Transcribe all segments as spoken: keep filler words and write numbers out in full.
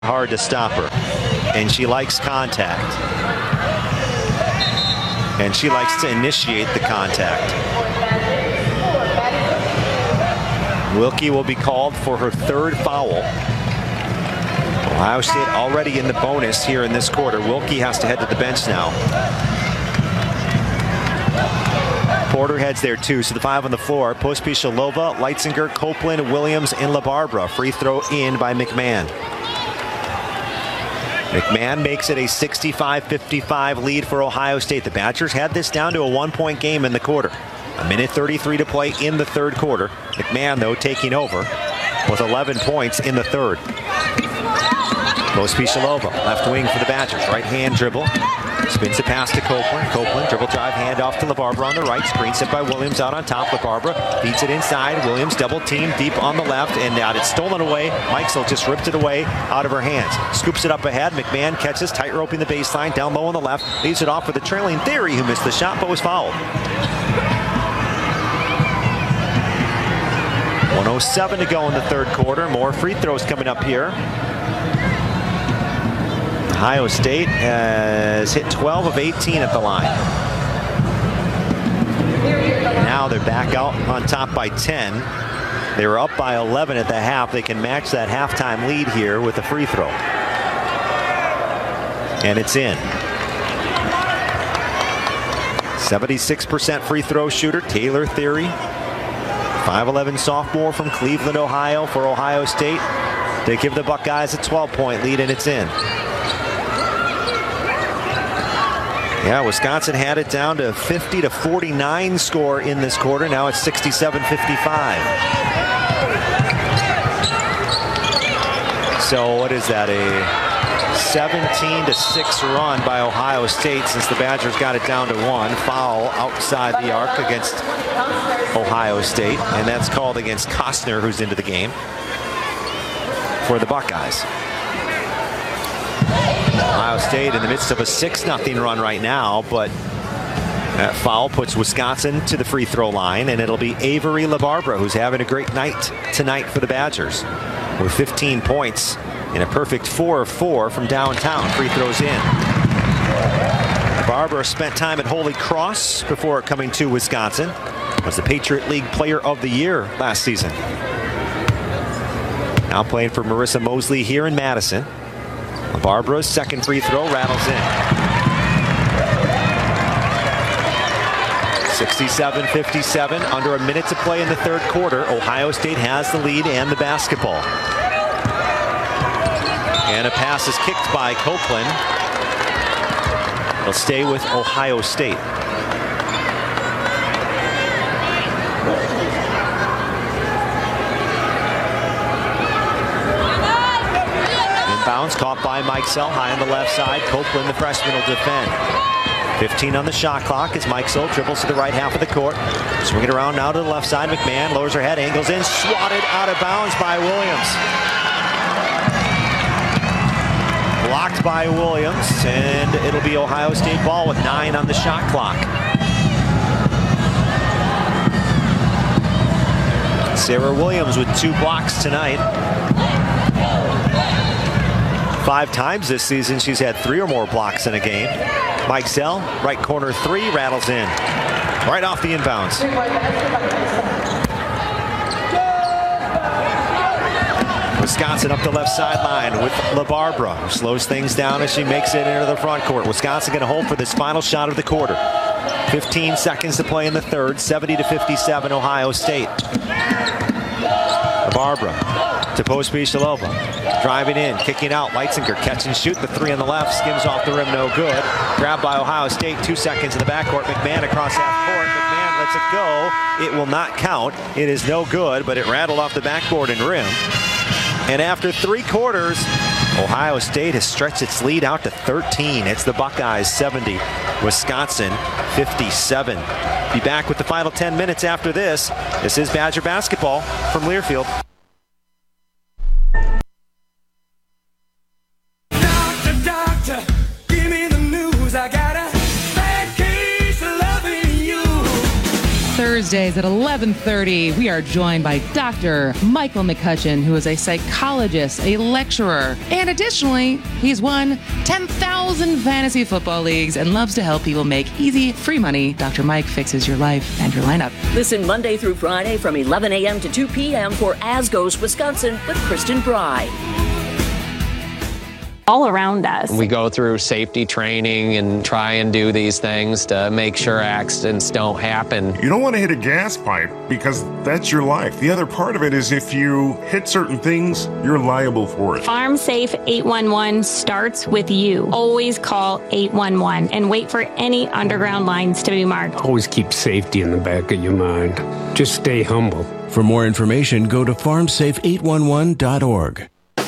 hard to stop her, and she likes contact, and she likes to initiate the contact. Wilkie will be called for her third foul. Ohio State already in the bonus here in this quarter. Wilkie has to head to the bench now. Porter heads there too, so the five on the floor. Pospisilova, Leitzinger, Copeland, Williams, and LaBarbera. Free throw in by McMahon. McMahon makes it a sixty-five fifty-five lead for Ohio State. The Badgers had this down to a one-point game in the quarter. A minute thirty-three to play in the third quarter. McMahon, though, taking over with eleven points in the third. Pospisilova, left wing for the Badgers. Right-hand dribble. Spins it past to Copeland. Copeland, dribble drive, hand off to LaBarbera on the right. Screen set by Williams out on top. LaBarbera beats it inside. Williams double team deep on the left, and out it's stolen away. Mikesell just ripped it away out of her hands. Scoops it up ahead. McMahon catches, tight roping the baseline, down low on the left. Leaves it off for the trailing Theory, who missed the shot but was fouled. one oh seven to go in the third quarter. More free throws coming up here. Ohio State has hit twelve of eighteen at the line. Now they're back out on top by ten. They were up by eleven at the half. They can match that halftime lead here with a free throw. And it's in. seventy-six percent free throw shooter, Taylor Theory. five eleven sophomore from Cleveland, Ohio for Ohio State. They give the Buckeyes a twelve-point lead, and it's in. Yeah, Wisconsin had it down to fifty to forty-nine score in this quarter. Now it's sixty-seven fifty-five. So what is that, a seventeen to six run by Ohio State since the Badgers got it down to one. Foul outside the arc against Ohio State, and that's called against Costner, who's into the game for the Buckeyes. Ohio State in the midst of a six nothing run right now, but that foul puts Wisconsin to the free throw line, and it'll be Avery LaBarbera, who's having a great night tonight for the Badgers with fifteen points in a perfect four of four from downtown. Free throws in. LaBarbera spent time at Holy Cross before coming to Wisconsin. Was the Patriot League Player of the Year last season. Now playing for Marissa Mosley here in Madison. LaBarbera's second free throw rattles in. sixty-seven fifty-seven, under a minute to play in the third quarter. Ohio State has the lead and the basketball. And a pass is kicked by Copeland. It'll stay with Ohio State. Inbounds caught by Mikesell, high on the left side. Copeland, the freshman, will defend. fifteen on the shot clock as Mikesell dribbles to the right half of the court. Swing it around now to the left side. McMahon lowers her head, angles in, swatted out of bounds by Williams. Blocked by Williams, and it'll be Ohio State ball with nine on the shot clock. Sarah Williams with two blocks tonight. Five times this season she's had three or more blocks in a game. Mikesell, right corner three, rattles in. Right off the inbounds. Wisconsin up the left sideline with LaBarbera, who slows things down as she makes it into the front court. Wisconsin going to hold for this final shot of the quarter. fifteen seconds to play in the third, seventy to fifty-seven Ohio State. LaBarbera to Pospisilova. Driving in, kicking out, Leitzinger catch and shoot. The three on the left, skims off the rim, no good. Grabbed by Ohio State, two seconds in the backcourt. McMahon across half court. McMahon lets it go. It will not count. It is no good, but it rattled off the backboard and rim. And after three quarters, Ohio State has stretched its lead out to thirteen. It's the Buckeyes seventy, Wisconsin fifty-seven. Be back with the final ten minutes after this. This is Badger basketball from Learfield. Doctor, doctor, give me the news. I got a bad case of loving you. Thursday. Tuesdays at eleven thirty, we are joined by Doctor Michael McCutcheon, who is a psychologist, a lecturer, and additionally, he's won ten thousand fantasy football leagues and loves to help people make easy, free money. Doctor Mike fixes your life and your lineup. Listen Monday through Friday from eleven a.m. to two p.m. for As Goes Wisconsin with Kristen Bry. All around us. We go through safety training and try and do these things to make sure accidents don't happen. You don't want to hit a gas pipe because that's your life. The other part of it is if you hit certain things, you're liable for it. Farm Safe eight one one starts with you. Always call eight one one and wait for any underground lines to be marked. Always keep safety in the back of your mind. Just stay humble. For more information, go to farm safe eight one one dot org.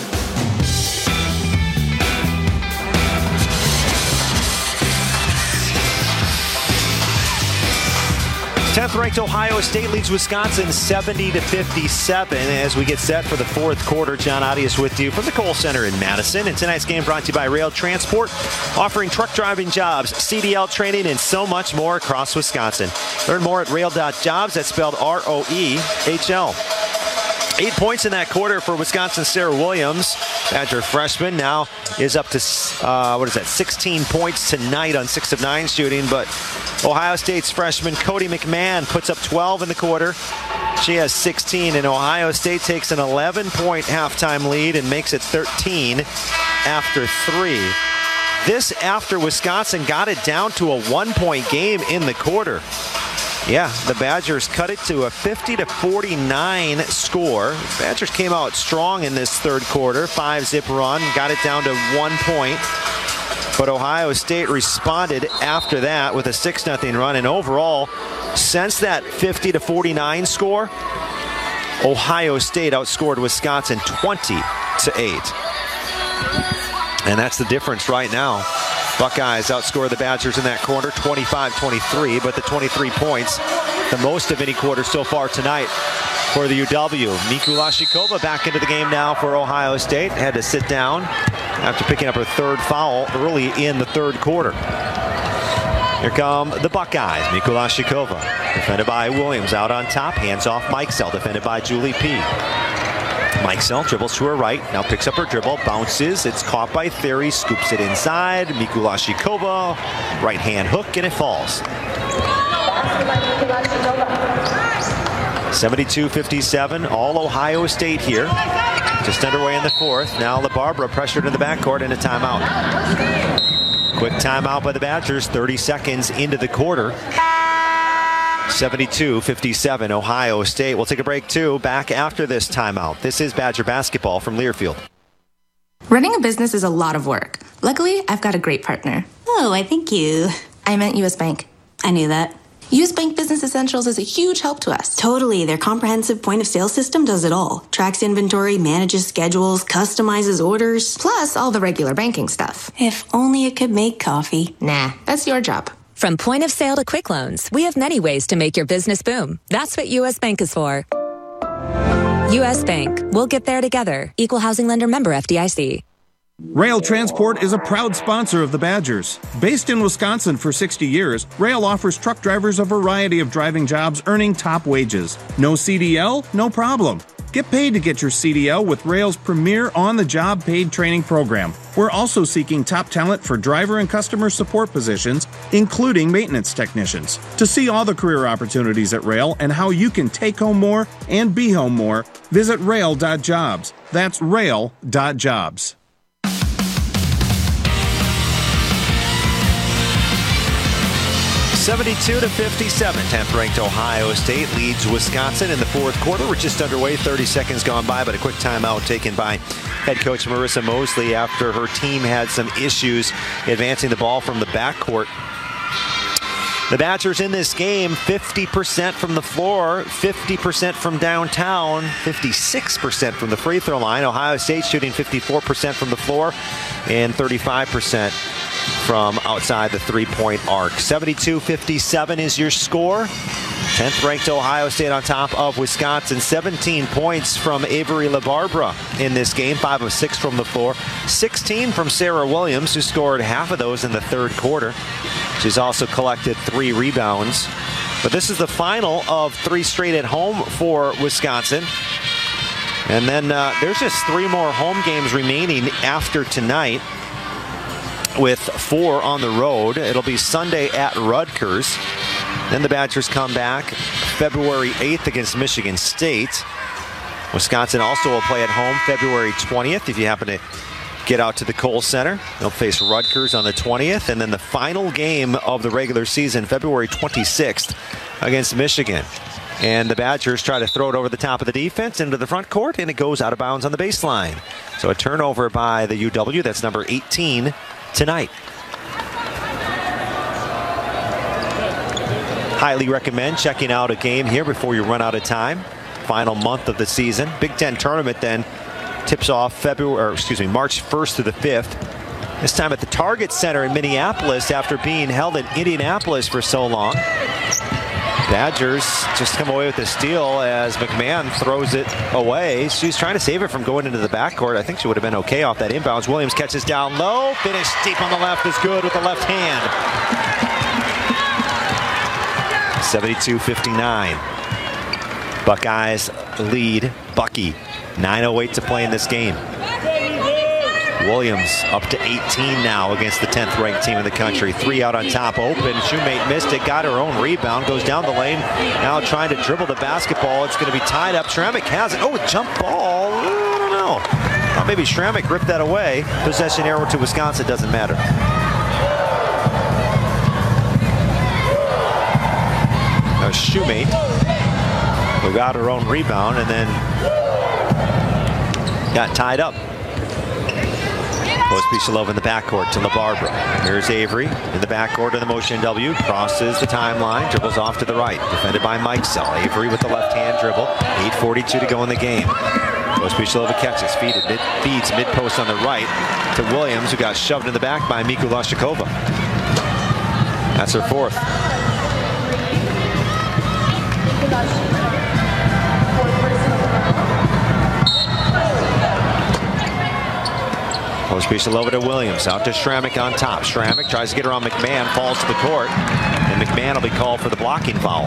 tenth-ranked Ohio State leads Wisconsin seventy to fifty-seven as we get set for the fourth quarter. John Audius with you from the Kohl Center in Madison. And tonight's game brought to you by Rail Transport, offering truck driving jobs, C D L training, and so much more across Wisconsin. Learn more at rail dot jobs. That's spelled R O E H L. Eight points in that quarter for Wisconsin's Sarah Williams. Badger freshman now is up to, uh, what is that, sixteen points tonight on six of nine shooting. But Ohio State's freshman Cody McMahon puts up twelve in the quarter. She has sixteen, and Ohio State takes an eleven-point halftime lead and makes it thirteen after three. This after Wisconsin got it down to a one-point game in the quarter. Yeah, the Badgers cut it to a fifty to forty-nine score. The Badgers came out strong in this third quarter. Five-zip run, got it down to one point. But Ohio State responded after that with a six nothing run. And overall, since that fifty to forty-nine score, Ohio State outscored Wisconsin twenty to eight. And that's the difference right now. Buckeyes outscore the Badgers in that quarter twenty-five twenty-three, but the twenty-three points, the most of any quarter so far tonight for the U W. Mikulashikova back into the game now for Ohio State. Had to sit down after picking up her third foul early in the third quarter. Here come the Buckeyes. Mikulashikova defended by Williams out on top. Hands off Mikesell, defended by Julie P. Mikesell dribbles to her right, now picks up her dribble, bounces, it's caught by Theory, scoops it inside, Mikulashikova, right hand hook, and it falls. seventy-two fifty-seven, all Ohio State here. Just underway in the fourth. Now LaBarbera pressured in the backcourt and a timeout. Quick timeout by the Badgers, thirty seconds into the quarter. seventy-two fifty-seven, Ohio State. We'll take a break, too, back after this timeout. This is Badger basketball from Learfield. Running a business is a lot of work. Luckily, I've got a great partner. Oh, I thank you. I meant U S Bank. I knew that. U S Bank Business Essentials is a huge help to us. Totally. Their comprehensive point-of-sale system does it all. Tracks inventory, manages schedules, customizes orders. Plus, all the regular banking stuff. If only it could make coffee. Nah, that's your job. From point of sale to quick loans, we have many ways to make your business boom. That's what U S Bank is for. U S Bank. We'll get there together. Equal housing lender member F D I C. Rail Transport is a proud sponsor of the Badgers. Based in Wisconsin for sixty years, Rail offers truck drivers a variety of driving jobs earning top wages. No C D L? No problem. Get paid to get your C D L with Rail's premier on-the-job paid training program. We're also seeking top talent for driver and customer support positions, including maintenance technicians. To see all the career opportunities at Rail and how you can take home more and be home more, visit rail dot jobs. That's rail dot jobs. seventy-two to fifty-seven, tenth-ranked Ohio State leads Wisconsin in the fourth quarter. We're just underway, thirty seconds gone by, but a quick timeout taken by head coach Marissa Mosley after her team had some issues advancing the ball from the backcourt. The Badgers in this game, fifty percent from the floor, fifty percent from downtown, fifty-six percent from the free throw line. Ohio State shooting fifty-four percent from the floor and thirty-five percent from outside the three-point arc. seventy-two fifty-seven is your score. tenth-ranked Ohio State on top of Wisconsin. seventeen points from Avery LaBarbera in this game, five of six from the floor. sixteen from Sarah Williams, who scored half of those in the third quarter. She's also collected three rebounds. But this is the final of three straight at home for Wisconsin. And then uh, there's just three more home games remaining after tonight, with four on the road. It'll be Sunday at Rutgers. Then the Badgers come back February eighth against Michigan State. Wisconsin also will play at home February twentieth if you happen to get out to the Kohl Center. They'll face Rutgers on the twentieth. And then the final game of the regular season, February twenty-sixth against Michigan. And the Badgers try to throw it over the top of the defense into the front court, and it goes out of bounds on the baseline. So a turnover by the U W. That's number eighteen tonight. Highly recommend checking out a game here before you run out of time. Final month of the season. Big Ten tournament then tips off February, or excuse me, March first to the fifth. This time at the Target Center in Minneapolis after being held in Indianapolis for so long. Badgers just come away with a steal as McMahon throws it away. She's trying to save it from going into the backcourt. I think she would have been okay off that inbounds. Williams catches down low. Finish deep on the left is good with the left hand. seventy-two fifty-nine. Buckeyes lead Bucky. nine oh eight to play in this game. Williams up to eighteen now against the tenth ranked team in the country. Three out on top, open. Shoemate missed it, got her own rebound, goes down the lane. Now trying to dribble the basketball. It's going to be tied up. Schrammick has it. Oh, jump ball. I don't know. Well, maybe Schrammick ripped that away. Possession arrow to Wisconsin, doesn't matter. Now Shoemate, who got her own rebound and then got tied up. Pospisilova in the backcourt to LaBarbera. Here's Avery in the backcourt in the motion W. Crosses the timeline, dribbles off to the right. Defended by Mikesell. Avery with the left-hand dribble. eight forty-two to go in the game. Pospisilova catches, feed it, mid, feeds mid-post on the right to Williams, who got shoved in the back by Miku Lashikova. That's her fourth. Pospisilova to Williams, out to Schrammick on top. Schrammick tries to get her on McMahon, falls to the court, and McMahon will be called for the blocking foul.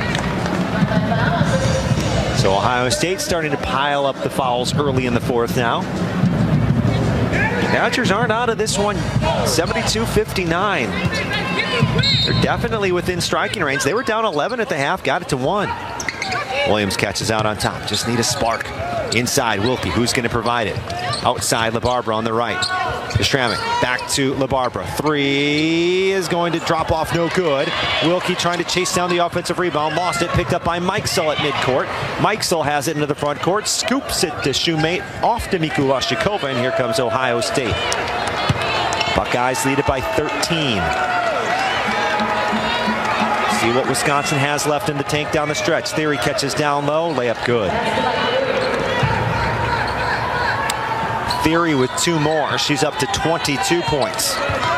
So Ohio State starting to pile up the fouls early in the fourth now. Badgers aren't out of this one. seventy-two fifty-nine. They're definitely within striking range. They were down eleven at the half, got it to one. Williams catches out on top. Just need a spark. Inside, Wilkie, who's going to provide it? Outside, LaBarbera on the right. To Schrammick, back to LaBarbera. Three is going to drop off, no good. Wilkie trying to chase down the offensive rebound. Lost it, picked up by Mikesell at midcourt. Mikesell has it into the front court, scoops it to Shoemate, off to Miku Lashikova, and here comes Ohio State. Buckeyes lead it by thirteen. See what Wisconsin has left in the tank down the stretch. Theory catches down low, layup good. Theory with two more. She's up to twenty-two points.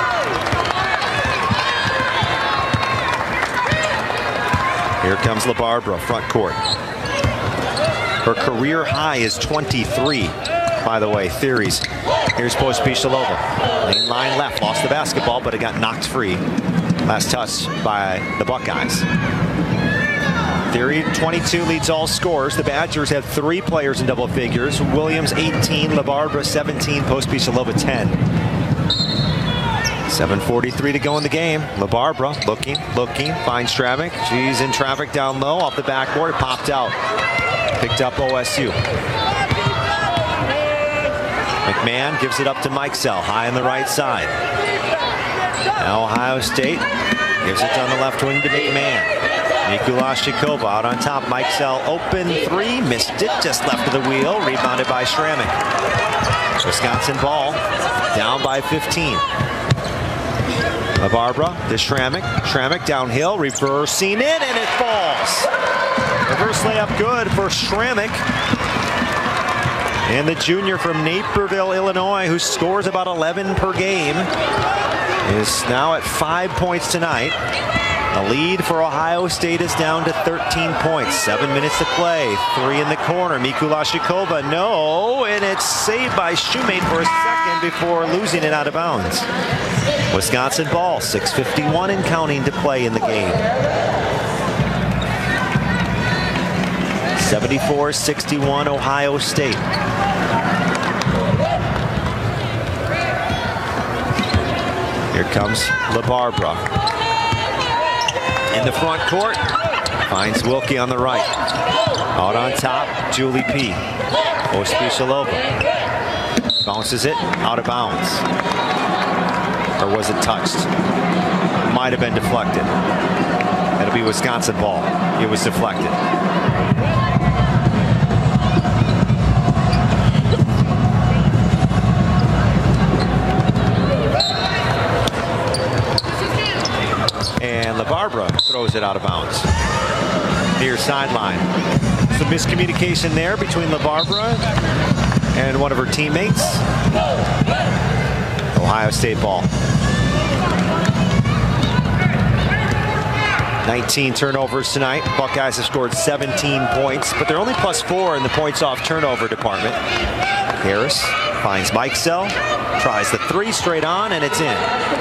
Here comes LaBarbera, front court. Her career high is twenty-three, by the way, Theory's. Here's Pospisilova. Lane line left, lost the basketball, but it got knocked free. Last touch by the Buckeyes. Theory, twenty-two, leads all scorers. The Badgers have three players in double figures. Williams, eighteen, LaBarbera, seventeen, Pospisilova, ten. seven forty-three to go in the game. LaBarbera looking, looking, finds Schrammick. She's in traffic down low, off the backboard, it popped out. Picked up O S U. McMahon gives it up to Mikesell, high on the right side. Now Ohio State gives it down the left wing to McMahon. Miku Lashikova out on top. Mikesell open three, missed it, just left of the wheel, rebounded by Schrammick. Wisconsin ball, down by fifteen. LaBarbera to Schrammick. Schrammick downhill, reversing it, and it falls. Reverse layup good for Schrammick. And the junior from Naperville, Illinois, who scores about eleven per game, is now at five points tonight. The lead for Ohio State is down to thirteen points. Seven minutes to play. Three in the corner. Miku Lashikova, no, and it's saved by Shoemate for a second before losing it out of bounds. Wisconsin ball, six fifty-one and counting to play in the game. seventy-four sixty-one Ohio State. Here comes LaBarbera. In the front court, finds Wilkie on the right. Out on top, Julie P. Pospisilova bounces it out of bounds. Or was it touched? Might have been deflected. It'll be Wisconsin ball. It was deflected. And LaBarbera throws it out of bounds. Near sideline. Some miscommunication there between LaBarbera and one of her teammates. Ohio State ball. nineteen turnovers tonight. Buckeyes have scored seventeen points, but they're only plus four in the points off turnover department. Harris finds Mikesell, tries the three straight on, and it's in.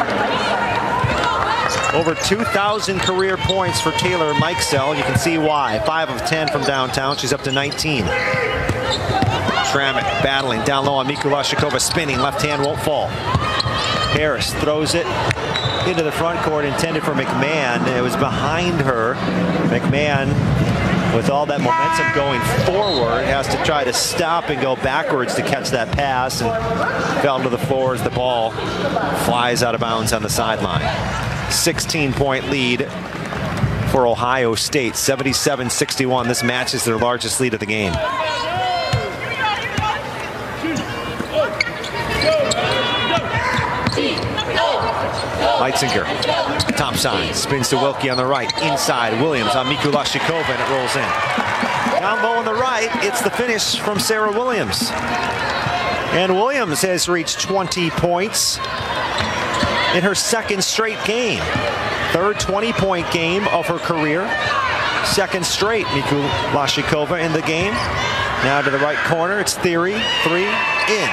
Over two thousand career points for Taylor Mikesell. You can see why. five of ten from downtown. She's up to nineteen. Tramik battling down low on Mikulashikova, spinning. Left hand won't fall. Harris throws it into the front court, intended for McMahon. It was behind her. McMahon, with all that momentum going forward, has to try to stop and go backwards to catch that pass, and fell to the floor as the ball flies out of bounds on the sideline. sixteen point lead for Ohio State, seventy-seven sixty-one. This matches their largest lead of the game. Leitzinger, top side, spins to Wilkie on the right, inside, Williams on Mikulashikova, and it rolls in. Down low on the right, it's the finish from Sarah Williams. And Williams has reached twenty points in her second straight game. Third twenty-point game of her career. Second straight Mikulashikova in the game. Now to the right corner, it's Theory, three, in.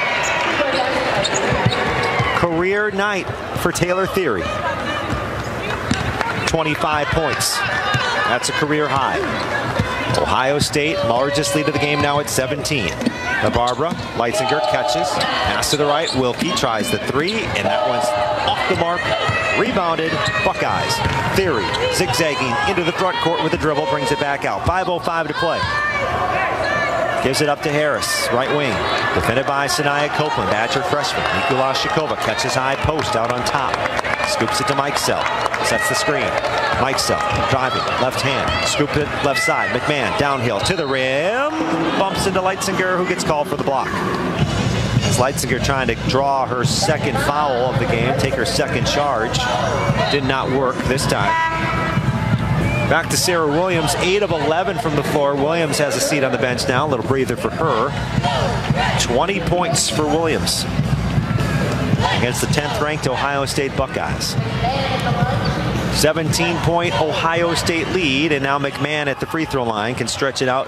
Career night for Taylor Theory. twenty-five points. That's a career high. Ohio State, largest lead of the game now at seventeen. LaBarbera, Leitzinger catches, pass to the right, Wilkie tries the three, and that one's off the mark. Rebounded, Buckeyes. Theory zigzagging into the front court with a dribble, brings it back out. five oh five to play. Gives it up to Harris, right wing. Defended by Sanaya Copeland, Badger freshman. Mikulashikova catches high post out on top. Scoops it to Mikesell. Sets the screen. Mikesell driving, left hand. Scoop it left side. McMahon downhill to the rim. Bumps into Leitzinger, who gets called for the block. As Leitzinger trying to draw her second foul of the game, take her second charge. Did not work this time. Back to Sarah Williams, eight of eleven from the floor. Williams has a seat on the bench now, a little breather for her. twenty points for Williams against the tenth ranked Ohio State Buckeyes. seventeen point Ohio State lead, and now McMahon at the free throw line can stretch it out.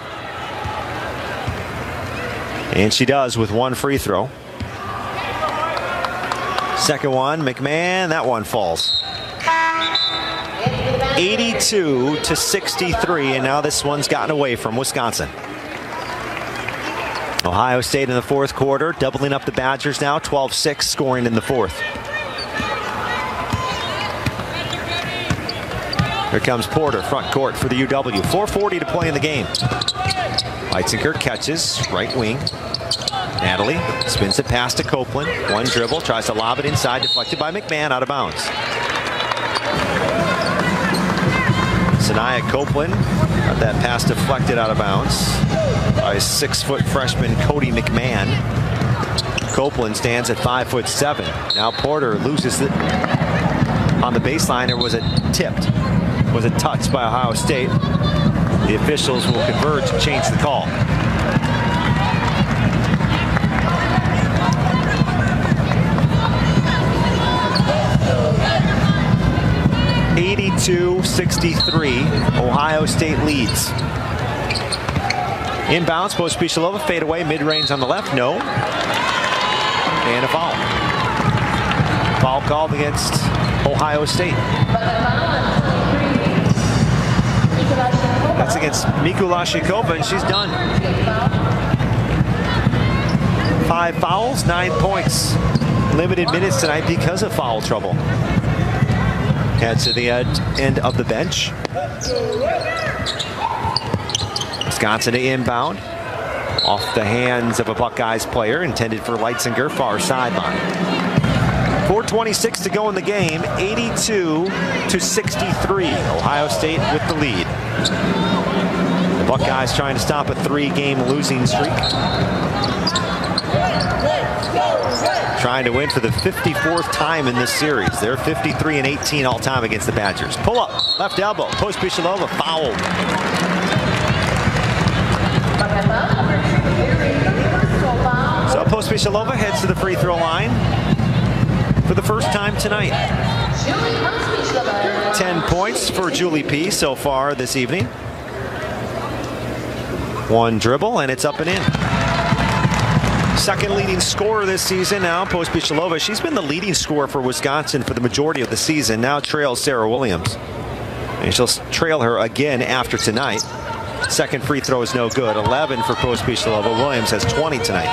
And she does with one free throw. Second one, McMahon, that one falls. eighty-two to sixty-three, and now this one's gotten away from Wisconsin. Ohio State in the fourth quarter, doubling up the Badgers now, twelve six scoring in the fourth. Here comes Porter, front court for the U W. four forty to play in the game. Leitzinger catches, right wing. Natalie spins it past to Copeland. One dribble, tries to lob it inside, deflected by McMahon, out of bounds. Sanaya Copeland got that pass deflected out of bounds by six-foot freshman Cody McMahon. Copeland stands at five foot seven. Now Porter loses it on the baseline. There was a tipped, was a touch by Ohio State. The officials will converge and change the call. eighty-two sixty-three, Ohio State leads. Inbounds, Pospisilova, fade away, mid-range on the left, no. And a foul. Foul called against Ohio State. That's chance against Mikulashikova, and she's done. Five fouls, nine points. Limited minutes tonight because of foul trouble. Head to the end of the bench. Wisconsin to inbound. Off the hands of a Buckeyes player, intended for Leitzinger, far sideline. four twenty-six to go in the game, eighty-two to sixty-three. Ohio State with the lead. The Buckeyes trying to stop a three-game losing streak. Trying to win for the fifty-fourth time in this series. They're fifty-three and eighteen all time against the Badgers. Pull up, left elbow, Pospisilova fouled. So Pospisilova heads to the free throw line for the first time tonight. Ten points for Julie P so far this evening. One dribble and it's up and in. Second leading scorer this season now, Pospisilova. She's been the leading scorer for Wisconsin for the majority of the season. Now trails Sarah Williams. And she'll trail her again after tonight. Second free throw is no good. eleven for Pospisilova. Williams has twenty tonight.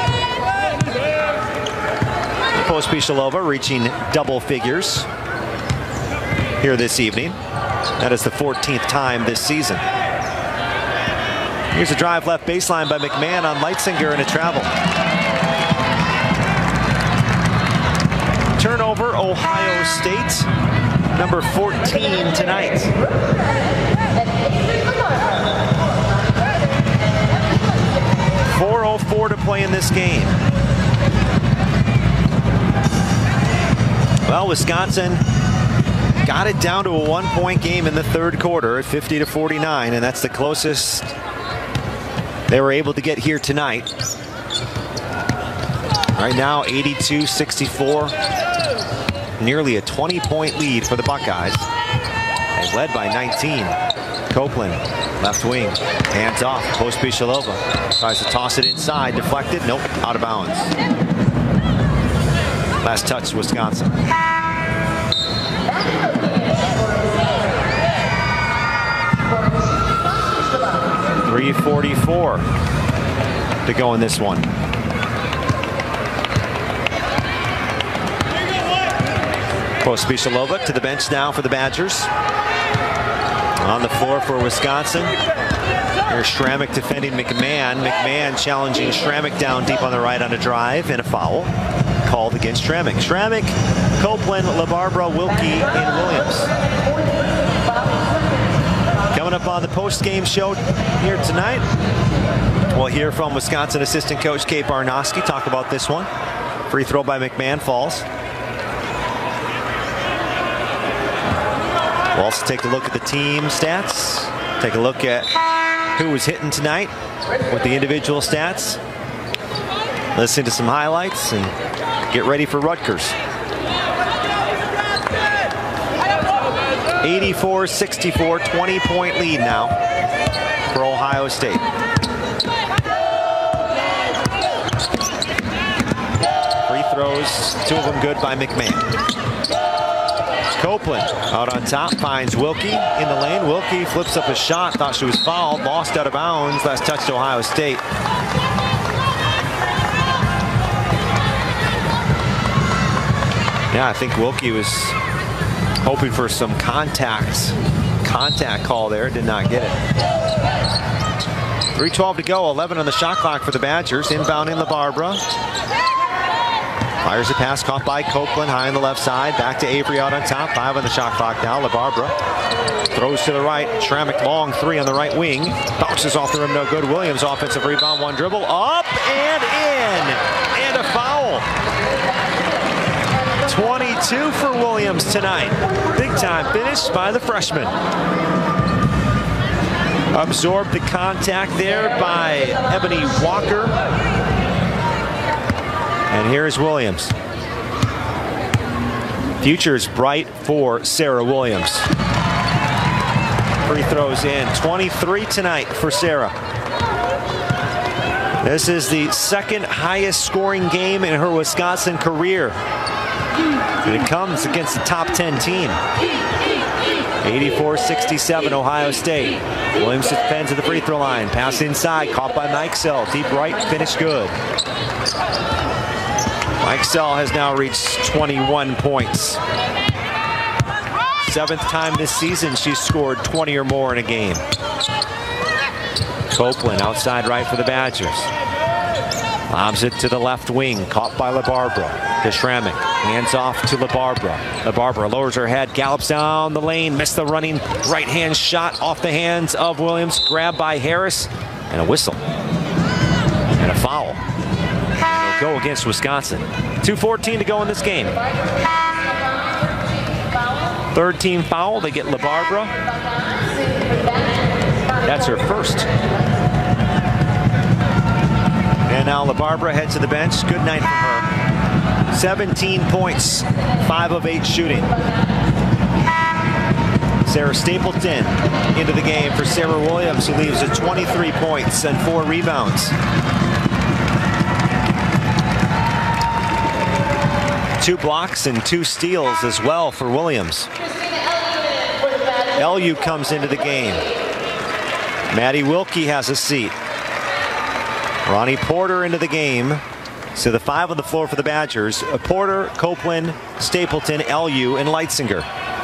Pospisilova reaching double figures here this evening. That is the fourteenth time this season. Here's a drive left baseline by McMahon on Leitzinger and a travel. Turnover, Ohio State, number fourteen tonight. four oh four to play in this game. Well, Wisconsin got it down to a one-point game in the third quarter at fifty to forty-nine, and that's the closest they were able to get here tonight. Right now, eighty-two sixty-four. Nearly a twenty-point lead for the Buckeyes. They've led by nineteen. Copeland, left wing, hands off. Pospisilova tries to toss it inside, deflected. Nope, out of bounds. Last touch, Wisconsin. three forty-four to go in this one. Pospisilova to the bench now for the Badgers. On the floor for Wisconsin. Here's Schrammick defending McMahon. McMahon challenging Schrammick down deep on the right on a drive and a foul called against Schrammick. Schrammick, Copeland, LaBarbera, Wilkie, and Williams. Coming up on the post-game show here tonight, we'll hear from Wisconsin assistant coach Kate Barnoski talk about this one. Free throw by McMahon falls. We'll also take a look at the team stats. Take a look at who was hitting tonight with the individual stats. Listen to some highlights and get ready for Rutgers. eighty-four sixty-four, twenty-point lead now for Ohio State. Free throws, two of them good by McMahon. Copeland out on top, finds Wilkie in the lane. Wilkie flips up a shot, thought she was fouled, lost out of bounds. Last touch to Ohio State. Yeah, I think Wilkie was hoping for some contact, contact call there, did not get it. three twelve to go, eleven on the shot clock for the Badgers. Inbounding LaBarbera. Fires a pass caught by Copeland, high on the left side. Back to Avery out on top. Five on the shot clock now. LaBarbera throws to the right. Schrammick long three on the right wing. Bounces off the rim, no good. Williams offensive rebound, one dribble. Up and in. And a foul. twenty-two for Williams tonight. Big time finish by the freshman. Absorbed the contact there by Ebony Walker. And here's Williams. Future is bright for Sarah Williams. Free throws in. twenty-three tonight for Sarah. This is the second highest scoring game in her Wisconsin career. And it comes against the top ten team. eighty-four sixty-seven, Ohio State. Williams defends at the free throw line. Pass inside, caught by Mike Sell. Deep right, finish good. Mike Sell has now reached twenty-one points. Seventh time this season she's scored twenty or more in a game. Copeland outside right for the Badgers. Lobs it to the left wing, caught by LaBarbera. DeShramick hands off to LaBarbera. LaBarbera lowers her head, gallops down the lane, missed the running right-hand shot off the hands of Williams. Grabbed by Harris, and a whistle. And a foul. It'll go against Wisconsin. two fourteen to go in this game. Third team foul, they get LaBarbera. That's her first. And now LaBarbera heads to the bench. Good night for her. seventeen points, five of eight shooting. Sarah Stapleton into the game for Sarah Williams, who leaves at twenty-three points and four rebounds. Two blocks and two steals as well for Williams. L U comes into the game. Maddie Wilkie has a seat. Ronnie Porter into the game. So the five on the floor for the Badgers: Porter, Copeland, Stapleton, L U, and Leitzinger.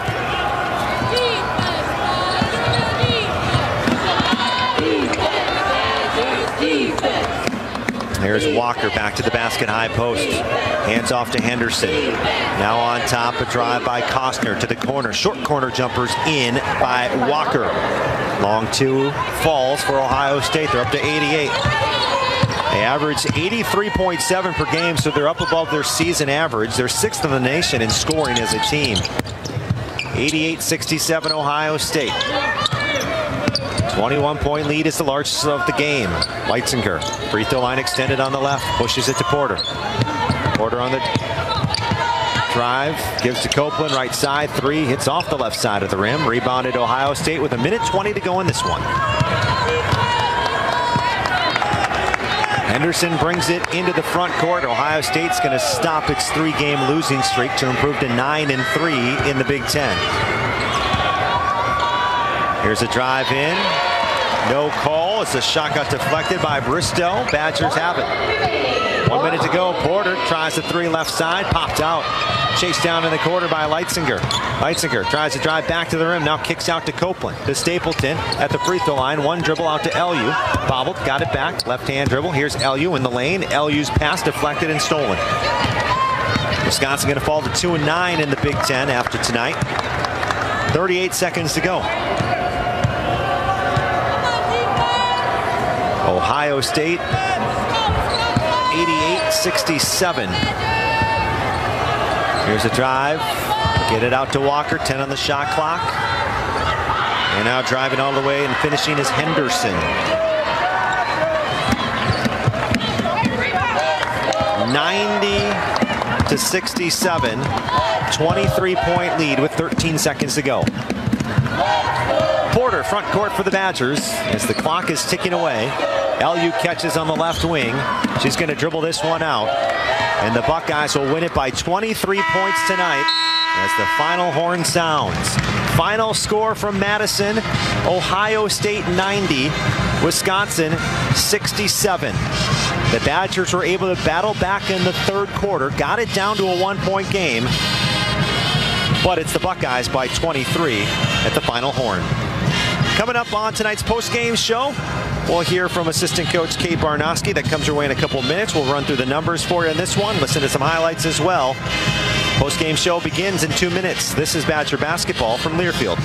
There's Walker back to the basket, high post. Hands off to Henderson. Now on top, a drive by Costner to the corner. Short corner jumpers in by Walker. Long two falls for Ohio State. They're up to eighty-eight. They average eighty-three point seven per game, so they're up above their season average. They're sixth in the nation in scoring as a team. eighty-eight sixty-seven Ohio State. twenty-one point lead is the largest of the game. Leitzinger, free throw line extended on the left, pushes it to Porter. Porter on the drive, gives to Copeland, right side, three, hits off the left side of the rim. Rebounded Ohio State with a minute twenty to go in this one. Henderson brings it into the front court. Ohio State's going to stop its three-game losing streak to improve to nine and three in the Big Ten. Here's a drive in. No call as the shot got deflected by Bristow. Badgers have it. One minute to go. Porter tries the three left side. Popped out. Chased down in the corner by Leitzinger. Leitzinger tries to drive back to the rim. Now kicks out to Copeland. To Stapleton at the free throw line. One dribble out to L U. Bobbled. Got it back. Left hand dribble. Here's L U in the lane. L U's pass deflected and stolen. Wisconsin going to fall to two and nine in the Big Ten after tonight. thirty-eight seconds to go. Ohio State, eighty-eight sixty-seven. Here's a drive. Get it out to Walker, ten on the shot clock. And now driving all the way and finishing is Henderson. ninety to sixty-seven. twenty-three point lead with thirteen seconds to go. Porter, front court for the Badgers as the clock is ticking away. L U catches on the left wing. She's going to dribble this one out. And the Buckeyes will win it by twenty-three points tonight as the final horn sounds. Final score from Madison: Ohio State ninety, Wisconsin sixty-seven. The Badgers were able to battle back in the third quarter, got it down to a one-point game, but it's the Buckeyes by twenty-three at the final horn. Coming up on tonight's post-game show, we'll hear from assistant coach Kate Barnoski. That comes your way in a couple of minutes. We'll run through the numbers for you in this one, listen to some highlights as well. Post-game show begins in two minutes. This is Badger basketball from Learfield.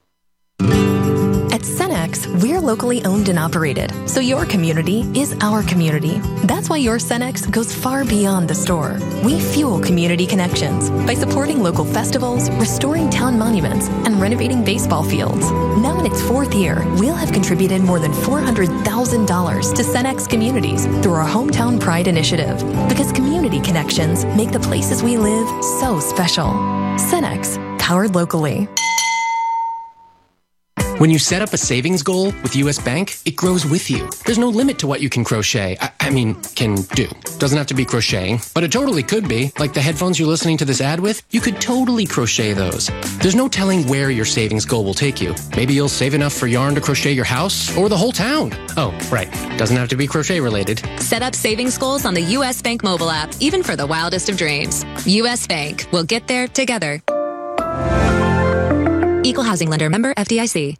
At Cenex, we're locally owned and operated, so your community is our community. That's why your Cenex goes far beyond the store. We fuel community connections by supporting local festivals, restoring town monuments, and renovating baseball fields. Now in its fourth year, we'll have contributed more than four hundred thousand dollars to Cenex communities through our Hometown Pride initiative, because community connections make the places we live so special. Cenex, powered locally. When you set up a savings goal with U S Bank, it grows with you. There's no limit to what you can crochet. I, I mean, can do. Doesn't have to be crocheting, but it totally could be. Like the headphones you're listening to this ad with, you could totally crochet those. There's no telling where your savings goal will take you. Maybe you'll save enough for yarn to crochet your house or the whole town. Oh, right. Doesn't have to be crochet related. Set up savings goals on the U S Bank mobile app, even for the wildest of dreams. U S Bank. We'll get there together. Equal housing lender, member F D I C.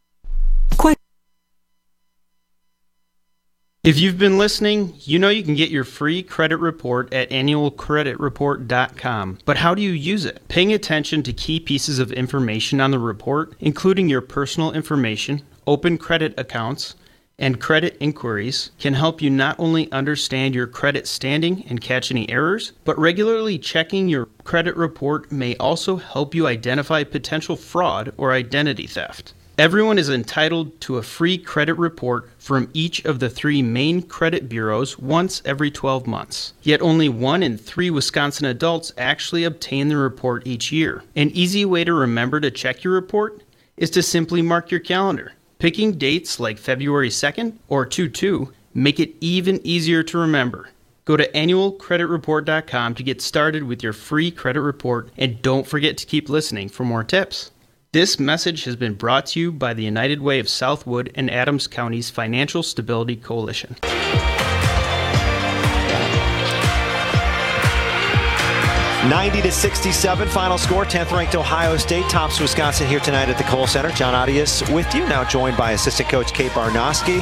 If you've been listening, you know you can get your free credit report at annual credit report dot com. But how do you use it? Paying attention to key pieces of information on the report, including your personal information, open credit accounts, and credit inquiries, can help you not only understand your credit standing and catch any errors, but regularly checking your credit report may also help you identify potential fraud or identity theft. Everyone is entitled to a free credit report from each of the three main credit bureaus once every twelve months. Yet only one in three Wisconsin adults actually obtain the report each year. An easy way to remember to check your report is to simply mark your calendar. Picking dates like February second or two two make it even easier to remember. Go to annual credit report dot com to get started with your free credit report, and don't forget to keep listening for more tips. This message has been brought to you by the United Way of Southwood and Adams County's Financial Stability Coalition. ninety to sixty-seven final score. tenth ranked Ohio State tops Wisconsin here tonight at the Kohl Center. John Audius with you, now joined by assistant coach Kate Barnoski.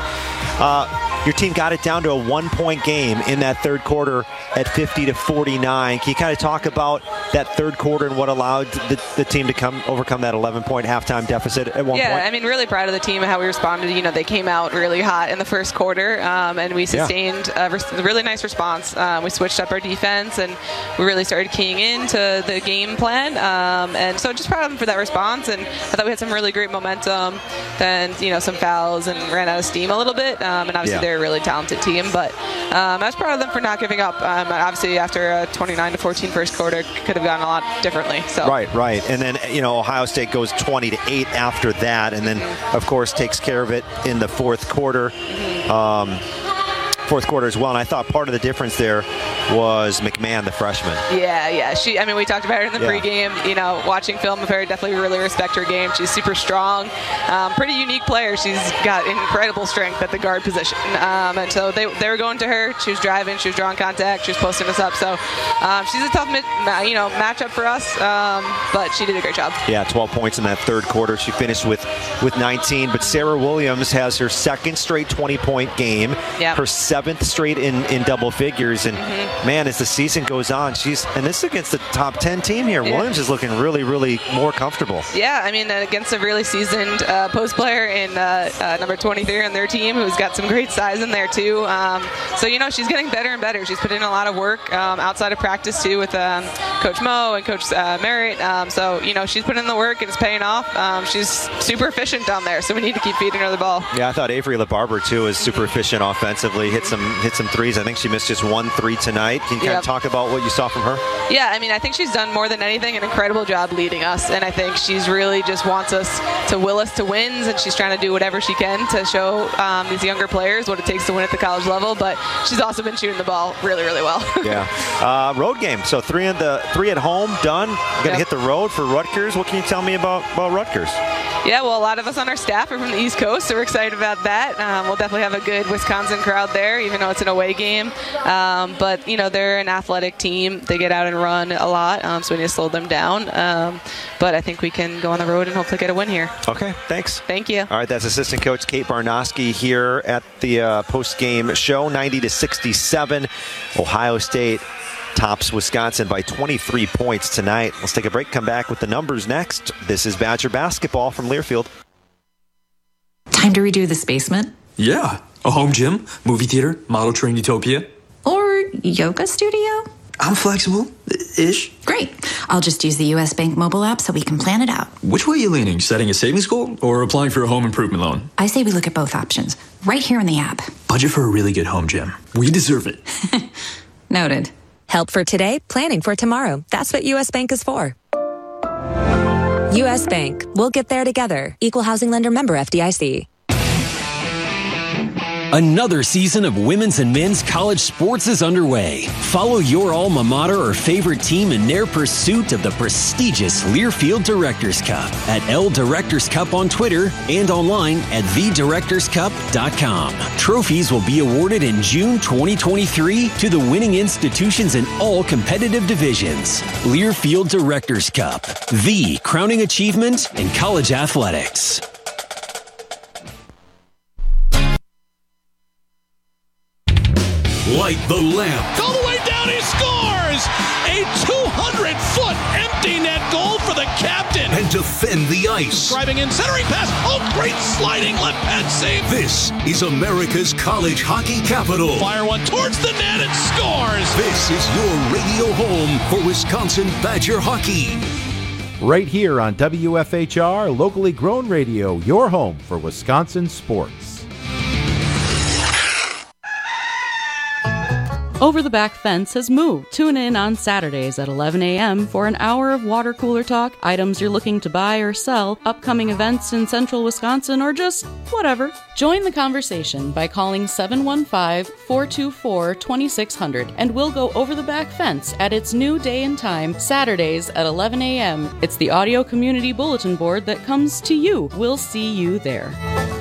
Uh, your team got it down to a one-point game in that third quarter at fifty to forty-nine. Can you kind of talk about that third quarter and what allowed the, the team to come overcome that eleven-point halftime deficit at one yeah, point? Yeah, I mean, really proud of the team and how we responded. You know, they came out really hot in the first quarter, um, and we sustained yeah. a, res- a really nice response. Um, we switched up our defense, and we really started keying into the game plan. Um, and so just proud of them for that response. And I thought we had some really great momentum. Then, you know, some fouls and ran out of steam a little bit. Um, and obviously yeah. they're a really talented team. But um, I was proud of them for not giving up. Um, obviously, after a twenty-nine to fourteen first quarter, could have gone a lot differently. So Right, right. And then, you know, Ohio State goes twenty to eight after that. And then, mm-hmm. of course, takes care of it in the fourth quarter. Mm-hmm. Um, fourth quarter as well, and I thought part of the difference there was McMahon, the freshman. Yeah, yeah. She, I mean, we talked about her in the yeah. pregame. You know, watching film of her, definitely really respect her game. She's super strong, um, pretty unique player. She's got incredible strength at the guard position, um, and so they they were going to her. She was driving, she was drawing contact, she was posting us up. So um, she's a tough, you know, matchup for us, um, but she did a great job. Yeah, twelve points in that third quarter. She finished with with nineteen, but Sarah Williams has her second straight twenty-point game. Yep. Her seventh straight in, in double figures, and mm-hmm. man, as the season goes on, she's and this is against the top ten team here. Yeah. Williams is looking really, really more comfortable. Yeah, I mean, against a really seasoned uh, post player in uh, uh, number twenty-three on their team, who's got some great size in there too. Um, so you know, she's getting better and better. She's put in a lot of work um, outside of practice too with um, Coach Mo and Coach uh, Merritt. Um, so you know, she's put in the work and it's paying off. Um, she's super efficient down there, so we need to keep feeding her the ball. Yeah, I thought Avery LaBarber too is super efficient offensively. Hit some hit some threes. I think she missed just one three tonight. Can you kind yep. of talk about what you saw from her? Yeah, I mean, I think she's done more than anything an incredible job leading us, and I think she's really just wants us to will us to wins, and she's trying to do whatever she can to show um, these younger players what it takes to win at the college level. But she's also been shooting the ball really, really well. yeah, uh, road game. So three at the three at home done. Going to yep. hit the road for Rutgers. What can you tell me about about Rutgers? Yeah, well, a lot of us on our staff are from the East Coast, so we're excited about that. Um, we'll definitely have a good Wisconsin crowd there, even though it's an away game. Um, but, you know, they're an athletic team. They get out and run a lot, um, so we need to slow them down. Um, but I think we can go on the road and hopefully get a win here. Okay, thanks. Thank you. All right, that's assistant coach Kate Barnoski here at the uh, post-game show, ninety to sixty-seven. Ohio State tops Wisconsin by twenty-three points tonight. Let's take a break, come back with the numbers next. This is Badger basketball from Learfield. Time to redo this basement? Yeah. A home gym, movie theater, model train utopia. Or yoga studio? I'm flexible-ish. Great. I'll just use the U S Bank mobile app so we can plan it out. Which way are you leaning? Setting a savings goal or applying for a home improvement loan? I say we look at both options, right here in the app. Budget for a really good home gym. We deserve it. Noted. Help for today, planning for tomorrow. That's what U S Bank is for. U S. Bank. We'll get there together. Equal housing lender member F D I C. Another season of women's and men's college sports is underway. Follow your alma mater or favorite team in their pursuit of the prestigious Learfield Directors Cup at L Directors Cup on Twitter and online at the directors cup dot com. Trophies will be awarded in June twenty twenty-three to the winning institutions in all competitive divisions. Learfield Directors Cup, the crowning achievement in college athletics. Light the lamp. All the way down, he scores! A two hundred foot empty net goal for the captain. And defend the ice. Driving in, centering pass. Oh, great sliding left pad save. This is America's college hockey capital. Fire one towards the net and scores. This is your radio home for Wisconsin Badger hockey. Right here on W F H R, locally grown radio, your home for Wisconsin sports. Over the Back Fence has moved. Tune in on Saturdays at eleven a.m. for an hour of water cooler talk, items you're looking to buy or sell, upcoming events in central Wisconsin, or just whatever. Join the conversation by calling seven one five, four two four, two six zero zero and we'll go over the back fence at its new day and time, Saturdays at eleven a.m. It's the audio community bulletin board that comes to you. We'll see you there.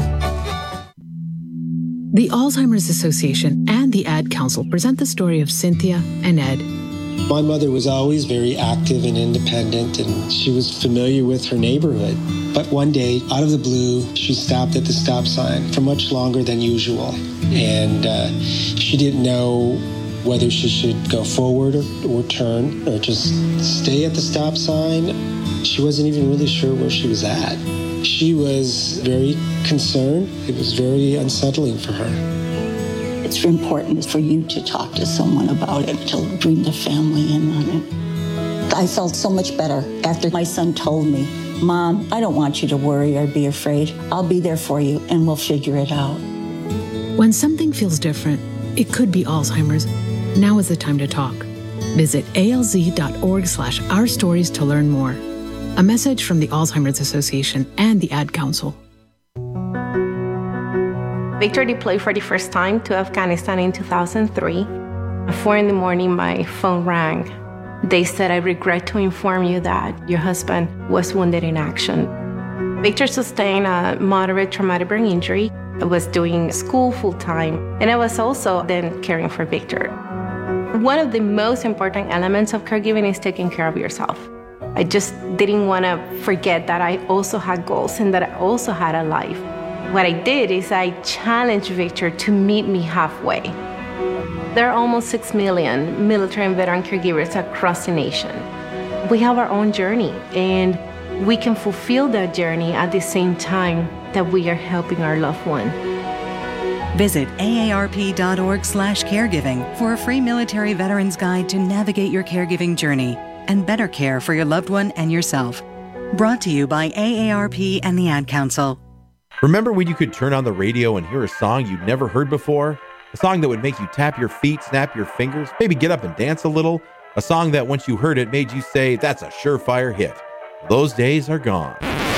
The Alzheimer's Association and the Ad Council present the story of Cynthia and Ed. My mother was always very active and independent, and she was familiar with her neighborhood. But one day, out of the blue, she stopped at the stop sign for much longer than usual. And uh, she didn't know whether she should go forward or, or turn or just stay at the stop sign. She wasn't even really sure where she was at. She was very concerned. It was very unsettling for her. It's important for you to talk to someone about it, to bring the family in on it. I felt so much better after my son told me, Mom, I don't want you to worry or be afraid. I'll be there for you and we'll figure it out. When something feels different, it could be Alzheimer's. Now is the time to talk. Visit alz.org slash our stories to learn more. A message from the Alzheimer's Association and the Ad Council. Victor deployed for the first time to Afghanistan in two thousand three. At four in the morning, my phone rang. They said, I regret to inform you that your husband was wounded in action. Victor sustained a moderate traumatic brain injury. I was doing school full-time, and I was also then caring for Victor. One of the most important elements of caregiving is taking care of yourself. I just didn't want to forget that I also had goals and that I also had a life. What I did is I challenged Victor to meet me halfway. There are almost six million military and veteran caregivers across the nation. We have our own journey, and we can fulfill that journey at the same time that we are helping our loved one. Visit A A R P dot org slash caregiving for a free military veterans guide to navigate your caregiving journey and better care for your loved one and yourself. Brought to you by A A R P and the Ad Council. Remember when you could turn on the radio and hear a song you'd never heard before? A song that would make you tap your feet, snap your fingers, maybe get up and dance a little? A song that once you heard it made you say, that's a surefire hit. Those days are gone.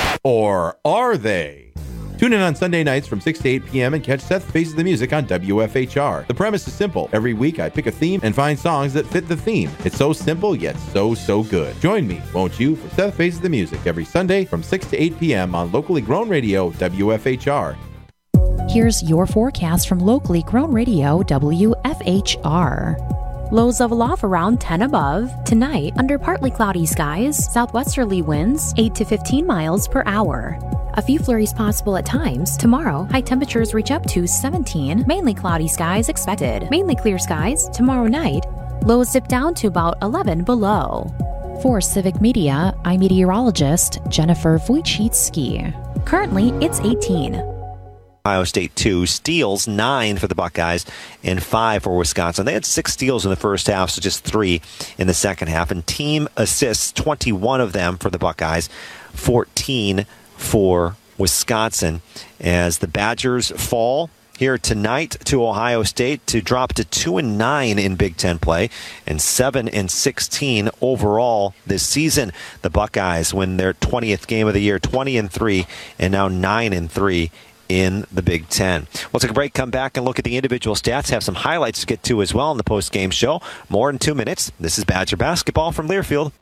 Or are they? Tune in on Sunday nights from six to eight p.m. and catch Seth Faces the Music on W F H R. The premise is simple. Every week I pick a theme and find songs that fit the theme. It's so simple, yet so, so good. Join me, won't you, for Seth Faces the Music every Sunday from six to eight p.m. on locally grown radio W F H R. Here's your forecast from locally grown radio W F H R. Lows of off around ten above. Tonight, under partly cloudy skies, southwesterly winds eight to fifteen miles per hour. A few flurries possible at times. Tomorrow, high temperatures reach up to seventeen. Mainly cloudy skies expected. Mainly clear skies. Tomorrow night, lows dip down to about eleven below. For Civic Media, I'm meteorologist Jennifer Wojcicki. Currently, it's eighteen. Ohio State two, steals nine for the Buckeyes and five for Wisconsin. They had six steals in the first half, so just three in the second half. And team assists, twenty-one of them for the Buckeyes, fourteen for Wisconsin. As the Badgers fall here tonight to Ohio State to drop to two and nine in Big Ten play and seven and sixteen overall this season. The Buckeyes win their twentieth game of the year, twenty and three, and now nine and three in the Big Ten. We'll take a break, come back, and look at the individual stats. Have some highlights to get to as well in the post-game show. More in two minutes. This is Badger Basketball from Learfield.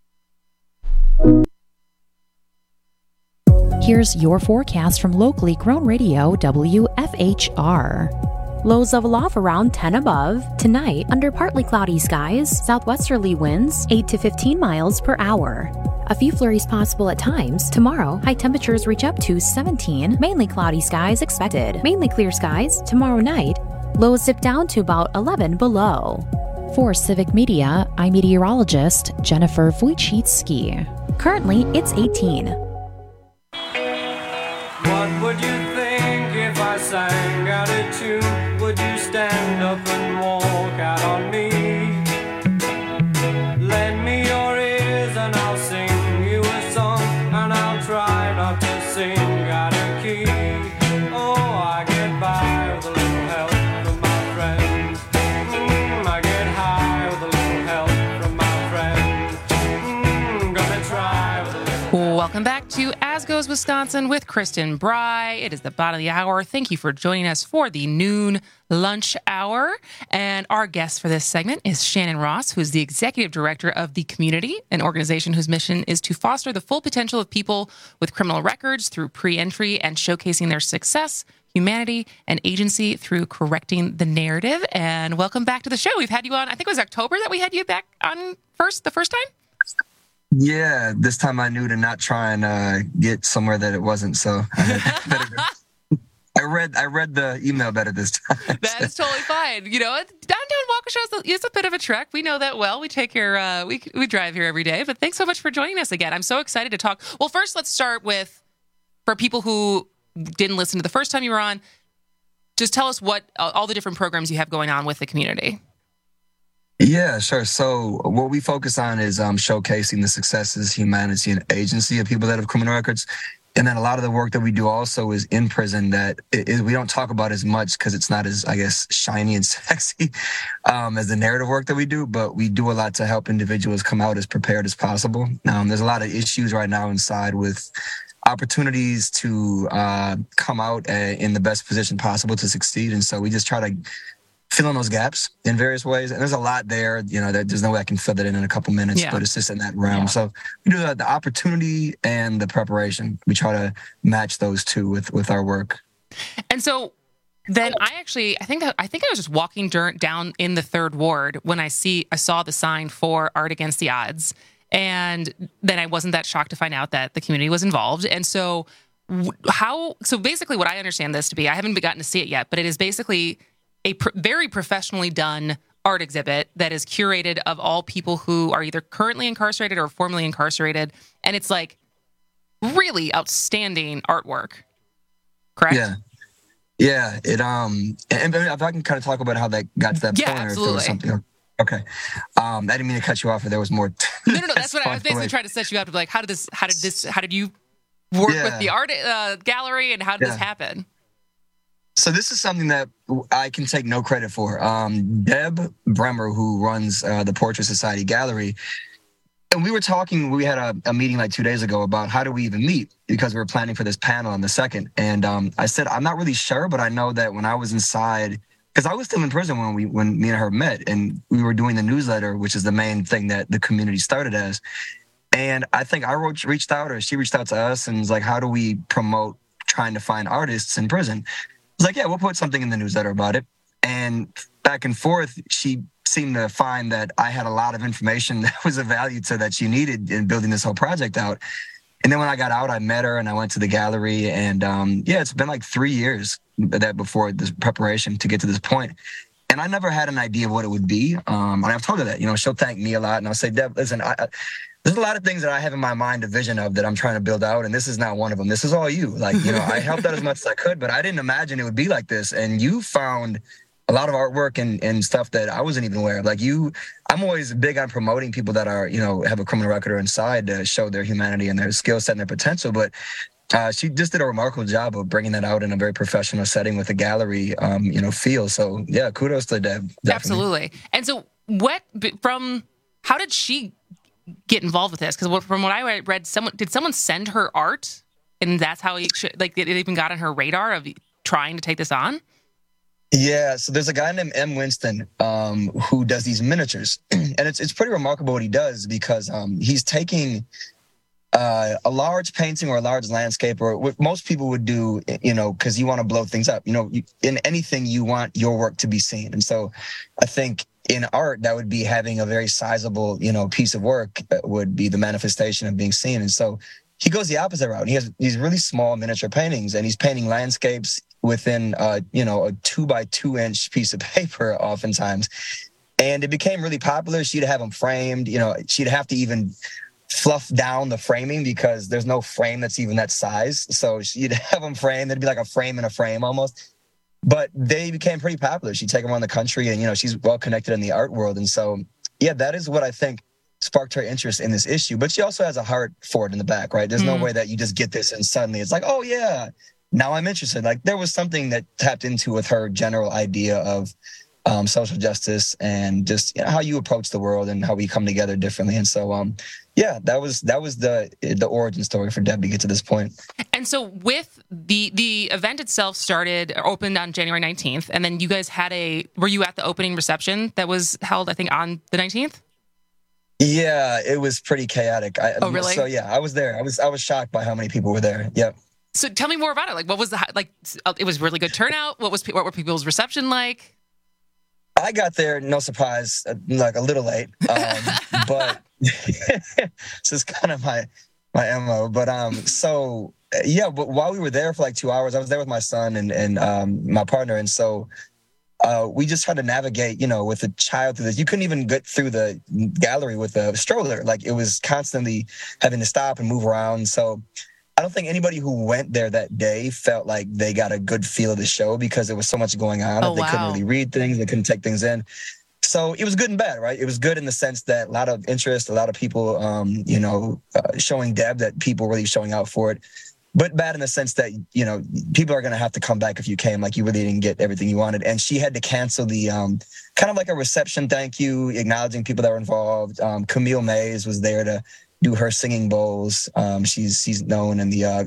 Here's your forecast from locally grown radio W F H R. Lows of love around ten above. Tonight, under partly cloudy skies, southwesterly winds eight to fifteen miles per hour. A few flurries possible at times. Tomorrow, high temperatures reach up to seventeen. Mainly cloudy skies expected. Mainly clear skies. Tomorrow night, lows dip down to about eleven below. For Civic Media, I'm meteorologist Jennifer Wojcicki. Currently, it's eighteen. What would you think if I sang out a tune? Would you stand up and walk out on me? Lend me your ears and I'll sing you a song, and I'll try not to sing out of key. Oh, I get by with a little help from my friends. Mm, I get high with a little help from my friends. Mm, gonna try with a little. Welcome back to As Goes Wisconsin with Kristen Bry. It is the bottom of the hour. Thank you for joining us for the noon lunch hour. And our guest for this segment is Shannon Ross, who is the executive director of The Community, an organization whose mission is to foster the full potential of people with criminal records through pre-entry and showcasing their success, humanity, and agency through correcting the narrative. And welcome back to the show. We've had you on, I think it was October that we had you back on first, the first time? Yeah, this time I knew to not try and uh, get somewhere that it wasn't. So I, had better, I read I read the email better this time. That is totally fine. You know, downtown Waukesha is a bit of a trek. We know that well. We take here, uh, we we drive here every day. But thanks so much for joining us again. I'm so excited to talk. Well, first, let's start with, for people who didn't listen to the first time you were on, just tell us what uh, all the different programs you have going on with The Community. Yeah, sure. So what we focus on is um, showcasing the successes, humanity, and agency of people that have criminal records. And then a lot of the work that we do also is in prison that it, it, we don't talk about as much because it's not as, I guess, shiny and sexy um, as the narrative work that we do. But we do a lot to help individuals come out as prepared as possible. Um, there's a lot of issues right now inside with opportunities to uh, come out uh, in the best position possible to succeed. And so we just try to fill in those gaps in various ways. And there's a lot there, you know, that there's no way I can fill that in in a couple minutes, yeah. but it's just in that realm. Yeah. So we do the, the opportunity and the preparation. We try to match those two with, with our work. And so then I actually, I think, I think I was just walking down in the third ward when I see, I saw the sign for Art Against the Odds. And then I wasn't that shocked to find out that The Community was involved. And so how, so basically what I understand this to be, I haven't gotten to see it yet, but it is basically a pr- very professionally done art exhibit that is curated of all people who are either currently incarcerated or formerly incarcerated. And it's like really outstanding artwork. Correct? Yeah. Yeah. It, um, and, and if I can kind of talk about how that got to that yeah, point, or absolutely. if there was something. Okay. Um, I didn't mean to cut you off, or there was more. no, no, no. That's what I was basically trying to set you up to be like, how did this, how did this, how did you work yeah. with the art uh, gallery and how did yeah. this happen? So this is something that I can take no credit for. Um, Deb Bremer, who runs uh, the Portrait Society Gallery, and we were talking, we had a, a meeting like two days ago about how do we even meet, because we were planning for this panel on the second. And um, I said, I'm not really sure, but I know that when I was inside, because I was still in prison when we when me and her met, and we were doing the newsletter, which is the main thing that The Community started as. And I think I wrote, reached out, or she reached out to us and was like, how do we promote trying to find artists in prison? I was like, yeah, we'll put something in the newsletter about it. And back and forth, she seemed to find that I had a lot of information that was of value to that she needed in building this whole project out. And then when I got out, I met her and I went to the gallery. And um, yeah, it's been like three years that before this preparation to get to this point. And I never had an idea of what it would be. Um, and I've told her that, you know, she'll thank me a lot. And I'll say, Deb, listen, I, I, there's a lot of things that I have in my mind, a vision of that I'm trying to build out. And this is not one of them. This is all you. Like, you know, I helped out as much as I could, but I didn't imagine it would be like this. And you found a lot of artwork and, and stuff that I wasn't even aware of. Like you, I'm always big on promoting people that are, you know, have a criminal record or inside to show their humanity and their skill set and their potential. But uh, she just did a remarkable job of bringing that out in a very professional setting with a gallery, um, you know, feel. So yeah, kudos to Deb. Definitely. Absolutely. And so what from, how did she get involved with this? Because from what I read, someone, did someone send her art and that's how it should, like it even got on her radar of trying to take this on? Yeah, so there's a guy named M. Winston um, who does these miniatures, and it's it's pretty remarkable what he does because um, he's taking uh, a large painting or a large landscape, or what most people would do, you know, because you want to blow things up. You know, you, in anything you want your work to be seen, and so I think in art that would be having a very sizable, you know, piece of work that would be the manifestation of being seen, and so he goes the opposite route. He has these really small miniature paintings, and he's painting landscapes within, uh, you know, a two by two inch piece of paper oftentimes. And it became really popular. She'd have them framed, you know, she'd have to even fluff down the framing because there's no frame that's even that size. So she'd have them framed. It'd be like a frame in a frame almost. But they became pretty popular. She'd take them around the country and, you know, she's well connected in the art world. And so, yeah, that is what I think sparked her interest in this issue. But she also has a heart for it in the back, right? There's mm. no way that you just get this and suddenly it's like, oh, yeah, now I'm interested. Like there was something that tapped into with her general idea of um, social justice and just you know, how you approach the world and how we come together differently. And so, um, yeah, that was that was the the origin story for Deb to get to this point. And so with the the event itself started, opened on January nineteenth, and then you guys had a, were you at the opening reception that was held, I think, on the nineteenth? Yeah, it was pretty chaotic. I, oh, really? So yeah, I was there. I was I was shocked by how many people were there. Yep. So tell me more about it. Like, what was the, like, it was really good turnout. What was, what were people's reception like? I got there, no surprise, like a little late. Um, but this is kind of my, my M O. But um, so yeah, but while we were there for like two hours, I was there with my son and, and um, my partner. And so uh, we just tried to navigate, you know, with a child through this. You couldn't even get through the gallery with a stroller. Like it was constantly having to stop and move around. So I don't think anybody who went there that day felt like they got a good feel of the show because there was so much going on oh, that they wow. couldn't really read things, they couldn't take things in. So it was good and bad, right? It was good in the sense that a lot of interest, a lot of people, um, you know, uh, showing Deb, that people really showing out for it. But bad in the sense that, you know, people are going to have to come back if you came, like you really didn't get everything you wanted. And she had to cancel the um, kind of like a reception thank you, acknowledging people that were involved. Um, Camille Mays was there to do her singing bowls. Um, she's she's known in the, uh,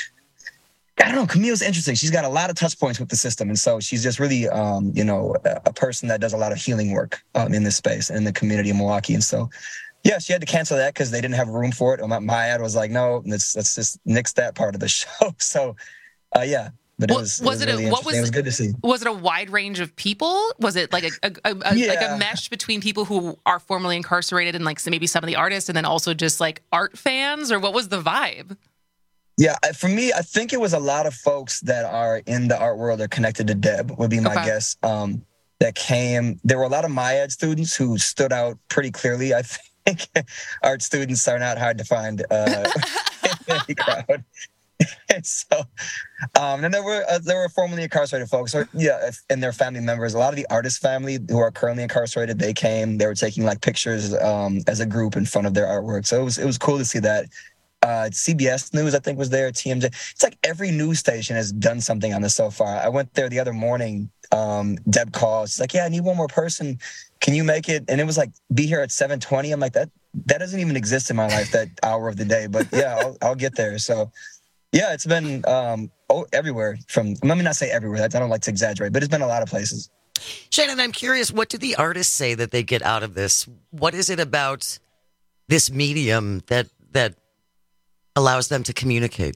I don't know, Camille's interesting. She's got a lot of touch points with the system. And so she's just really, um, you know, a, a person that does a lot of healing work um, in this space and in the community of Milwaukee. And so, yeah, she had to cancel that because they didn't have room for it. My, my ad was like, no, let's, let's just nix that part of the show. So, uh, yeah. But it was, was, it was, it really a, what was, it was good to see. Was it a wide range of people? Was it like a, a, a, yeah. like a mesh between people who are formerly incarcerated and like maybe some of the artists and then also just like art fans, or what was the vibe? Yeah, for me, I think it was a lot of folks that are in the art world are connected to Deb, would be my okay. guess, um, that came. There were a lot of MyEd students who stood out pretty clearly. I think art students are not hard to find uh, in any crowd. so, um, and there were uh, there were formerly incarcerated folks, or yeah, and their family members. A lot of the artist family who are currently incarcerated, they came. They were taking like pictures um, as a group in front of their artwork. So it was it was cool to see that. Uh, C B S News, I think, was there. T M J. It's like every news station has done something on this so far. I went there the other morning. Um, Deb called. She's like, "Yeah, I need one more person. Can you make it?" And it was like, "Be here at seven twenty." I'm like, "That that doesn't even exist in my life. That hour of the day." But yeah, I'll, I'll get there. So. Yeah, it's been um, oh, everywhere. From let me not say everywhere. I don't like to exaggerate, but it's been a lot of places. Shannon, I'm curious, what do the artists say that they get out of this? What is it about this medium that that allows them to communicate?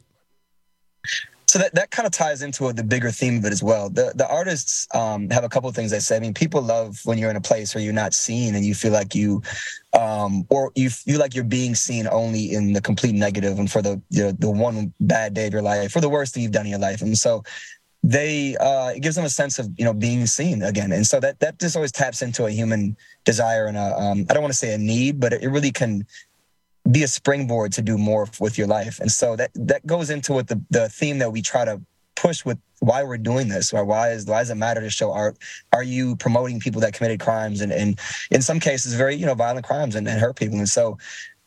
So that, that kind of ties into the bigger theme of it as well. The the artists um, have a couple of things they say. I mean, people love when you're in a place where you're not seen and you feel like you, um, or you feel like you're being seen only in the complete negative and for the you know, the one bad day of your life, for the worst thing you've done in your life. And so they uh, it gives them a sense of you know being seen again. And so that that just always taps into a human desire and a um, I don't want to say a need, but it really can be a springboard to do more with your life. And so that that goes into what the, the theme that we try to push with why we're doing this, or why is why does it matter to show art? Are you promoting people that committed crimes and, and in some cases very, you know, violent crimes and, and hurt people? And so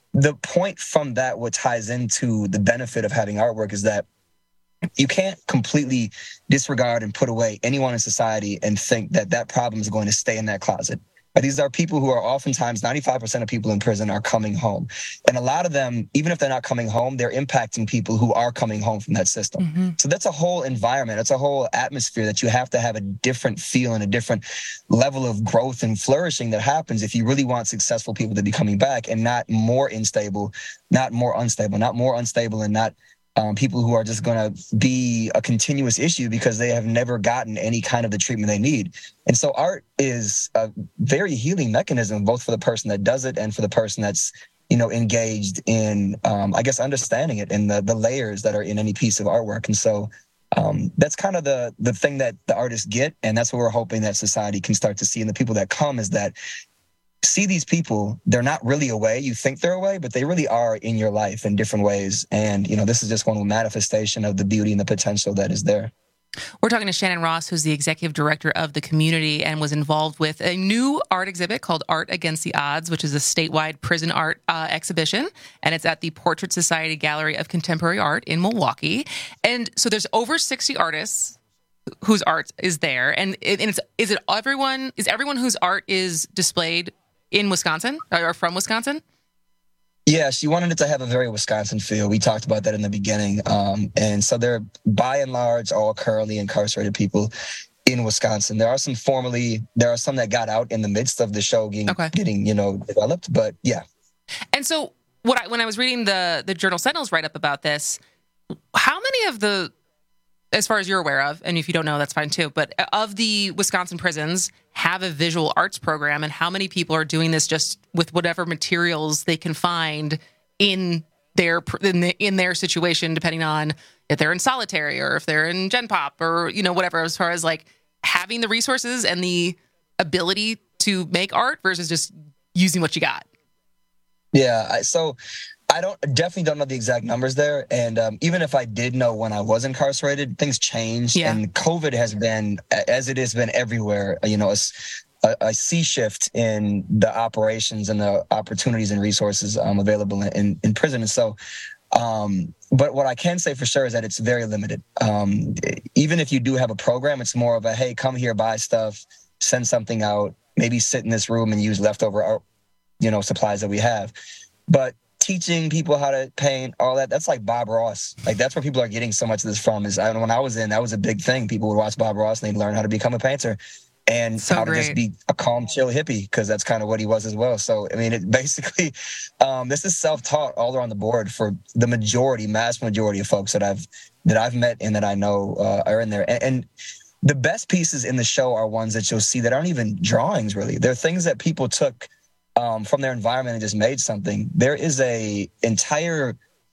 the point from that, what ties into the benefit of having artwork, is that you can't completely disregard and put away anyone in society and think that that problem is going to stay in that closet. These are people who are oftentimes, ninety-five percent of people in prison are coming home. And a lot of them, even if they're not coming home, they're impacting people who are coming home from that system. Mm-hmm. So that's a whole environment. It's a whole atmosphere that you have to have a different feel and a different level of growth and flourishing that happens if you really want successful people to be coming back, and not more unstable, not more unstable, not more unstable and not Um, people who are just going to be a continuous issue because they have never gotten any kind of the treatment they need. And so art is a very healing mechanism, both for the person that does it and for the person that's, you know, engaged in, um, I guess, understanding it and the, the layers that are in any piece of artwork. And so um, that's kind of the the thing that the artists get. And that's what we're hoping that society can start to see. And the people that come is that see these people, they're not really away. You think they're away, but they really are in your life in different ways. And, you know, this is just one manifestation of the beauty and the potential that is there. We're talking to Shannon Ross, who's the executive director of the community and was involved with a new art exhibit called Art Against the Odds, which is a statewide prison art uh, exhibition. And it's at the Portrait Society Gallery of Contemporary Art in Milwaukee. And so there's over sixty artists whose art is there. And, it, and it's, is it everyone, is everyone whose art is displayed in Wisconsin or from Wisconsin? Yeah, she wanted it to have a very Wisconsin feel. We talked about that in the beginning. Um, and so they're by and large all currently incarcerated people in Wisconsin. There are some formerly, there are some that got out in the midst of the show getting, okay. getting you know, developed, but yeah. And so what I, when I was reading the, the Journal Sentinel's write-up about this, how many of the, as far as you're aware of, and if you don't know, that's fine too, but of the Wisconsin prisons have a visual arts program, and how many people are doing this just with whatever materials they can find in their in, the, in their situation, depending on if they're in solitary or if they're in Gen Pop or, you know, whatever, as far as like having the resources and the ability to make art versus just using what you got. Yeah, so I don't definitely don't know the exact numbers there. And um, even if I did know when I was incarcerated, things changed. Yeah. And COVID has been, as it has been everywhere, you know, a, a sea shift in the operations and the opportunities and resources um, available in, in prison. And so, um, but what I can say for sure is that it's very limited. Um, even if you do have a program, it's more of a, hey, come here, buy stuff, send something out, maybe sit in this room and use leftover, you know, supplies that we have. But teaching people how to paint, all that, that's like Bob Ross. Like, that's where people are getting so much of this from. Is I, when I was in, that was a big thing. People would watch Bob Ross and they'd learn how to become a painter and so how great. to just be a calm, chill hippie, because that's kind of what he was as well. So, I mean, it basically, um, this is self-taught all around the board for the majority, mass majority of folks that I've that I've met and that I know uh, are in there. And, and the best pieces in the show are ones that you'll see that aren't even drawings, really. They're things that people took Um, from their environment and just made something. There is a entire,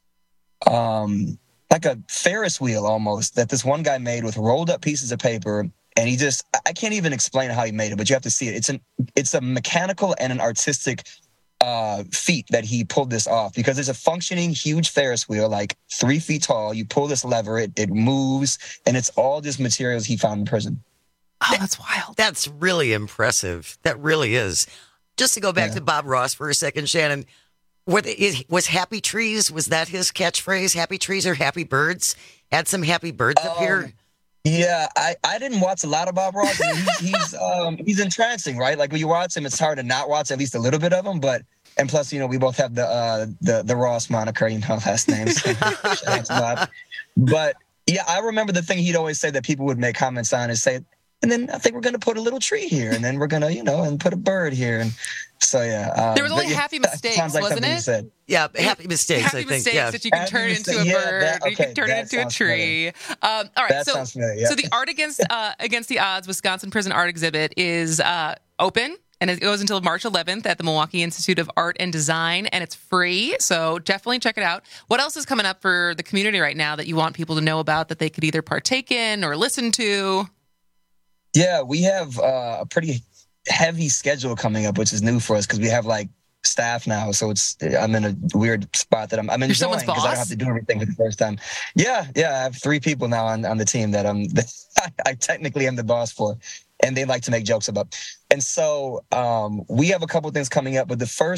um, like a Ferris wheel almost, that this one guy made with rolled up pieces of paper. And he just, I can't even explain how he made it, but you have to see it. It's an, it's a mechanical and an artistic uh, feat that he pulled this off, because there's a functioning huge Ferris wheel, like three feet tall. You pull this lever, it, it moves, and it's all just materials he found in prison. Oh, that's wild. That's really impressive. That really is. Just to go back yeah. to Bob Ross for a second, Shannon, were they, was Happy Trees, was that his catchphrase? Happy Trees or Happy Birds? Add some Happy Birds um, up here. Yeah, I, I didn't watch a lot of Bob Ross. I mean, he's he's, um, he's entrancing, right? Like when you watch him, it's hard to not watch at least a little bit of him. But and plus, you know, we both have the uh, the the Ross moniker, you know, last names. So, but yeah, I remember the thing he'd always say that people would make comments on is say, and then I think we're going to put a little tree here, and then we're going to, you know, and put a bird here. And so, yeah. Um, there was only yeah, Happy Mistakes, like wasn't it? Said. Yeah, Happy Mistakes, happy I think. Mistakes yeah. that you can happy turn mistake, into a yeah, bird, that, okay, you can turn it into a tree. Um, all right, that so, sounds familiar, yeah. so the Art Against uh, Against the Odds Wisconsin Prison Art Exhibit is uh, open, and it goes until March eleventh at the Milwaukee Institute of Art and Design, and it's free, so definitely check it out. What else is coming up for the community right now that you want people to know about that they could either partake in or listen to? Yeah, we have uh, a pretty heavy schedule coming up, which is new for us because we have like staff now. So it's I'm in a weird spot that I'm I'm enjoying because I don't have to do everything for the first time. Yeah, yeah, I have three people now on, on the team that I'm that I technically am the boss for, and they like to make jokes about. And so um, we have a couple of things coming up, but the first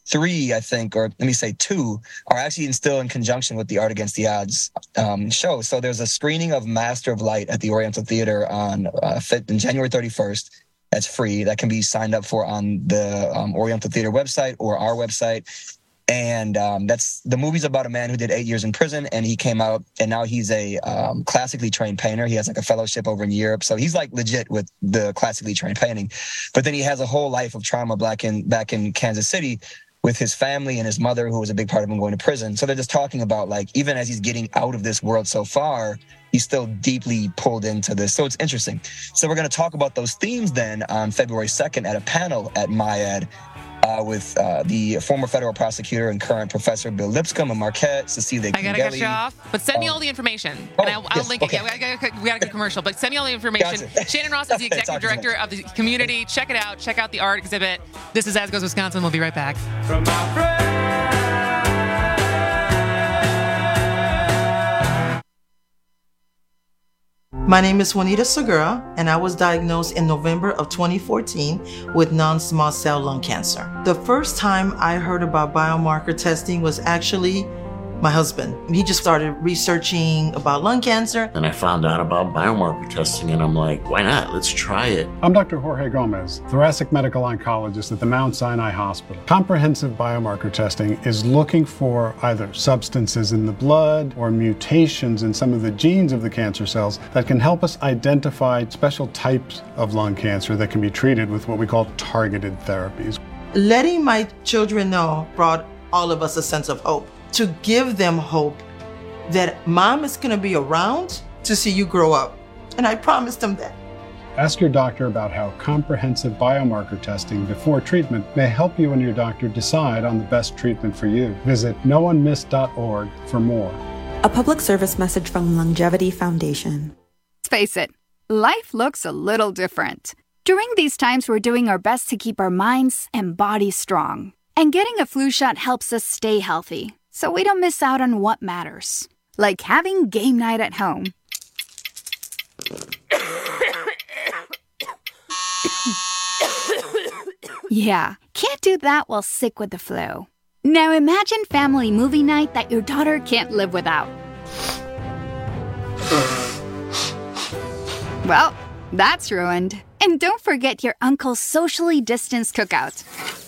three, I think, or let me say two, are actually still in conjunction with the Art Against the Odds um, show. So there's a screening of Master of Light at the Oriental Theater on uh, on January thirty-first. That's free. That can be signed up for on the um, Oriental Theater website or our website. And um, that's the movie's about a man who did eight years in prison, and he came out, and now he's a um, classically trained painter. He has like a fellowship over in Europe, so he's like legit with the classically trained painting. But then he has a whole life of trauma back in back in Kansas City with his family and his mother, who was a big part of him going to prison. So they're just talking about, like, even as he's getting out of this world so far, he's still deeply pulled into this. So it's interesting. So we're going to talk about those themes then on February second at a panel at MyEd. Uh, with uh, the former federal prosecutor and current professor Bill Lipscomb and Marquette, Cecilia I gotta cut you off, but send me all the information, oh, and I'll, I'll yes, link okay. it. Yeah, we gotta, we gotta get a commercial, but send me all the information. Gotcha. Shannon Ross is the executive director of the community. Check it out. Check out the art exhibit. This is As Goes Wisconsin. We'll be right back. From my friend. My name is Juanita Segura, and I was diagnosed in November of twenty fourteen with non-small cell lung cancer. The first time I heard about biomarker testing was actually my husband. He just started researching about lung cancer. And I found out about biomarker testing, and I'm like, why not? Let's try it. I'm Doctor Jorge Gomez, thoracic medical oncologist at the Mount Sinai Hospital. Comprehensive biomarker testing is looking for either substances in the blood or mutations in some of the genes of the cancer cells that can help us identify special types of lung cancer that can be treated with what we call targeted therapies. Letting my children know brought all of us a sense of hope. To give them hope that mom is going to be around to see you grow up. And I promised them that. Ask your doctor about how comprehensive biomarker testing before treatment may help you and your doctor decide on the best treatment for you. Visit no one missed dot org for more. A public service message from Longevity Foundation. Let's face it, life looks a little different. During these times, we're doing our best to keep our minds and bodies strong. And getting a flu shot helps us stay healthy, so we don't miss out on what matters, like having game night at home. Yeah, can't do that while sick with the flu. Now imagine family movie night that your daughter can't live without. Well, that's ruined. And don't forget your uncle's socially distanced cookout.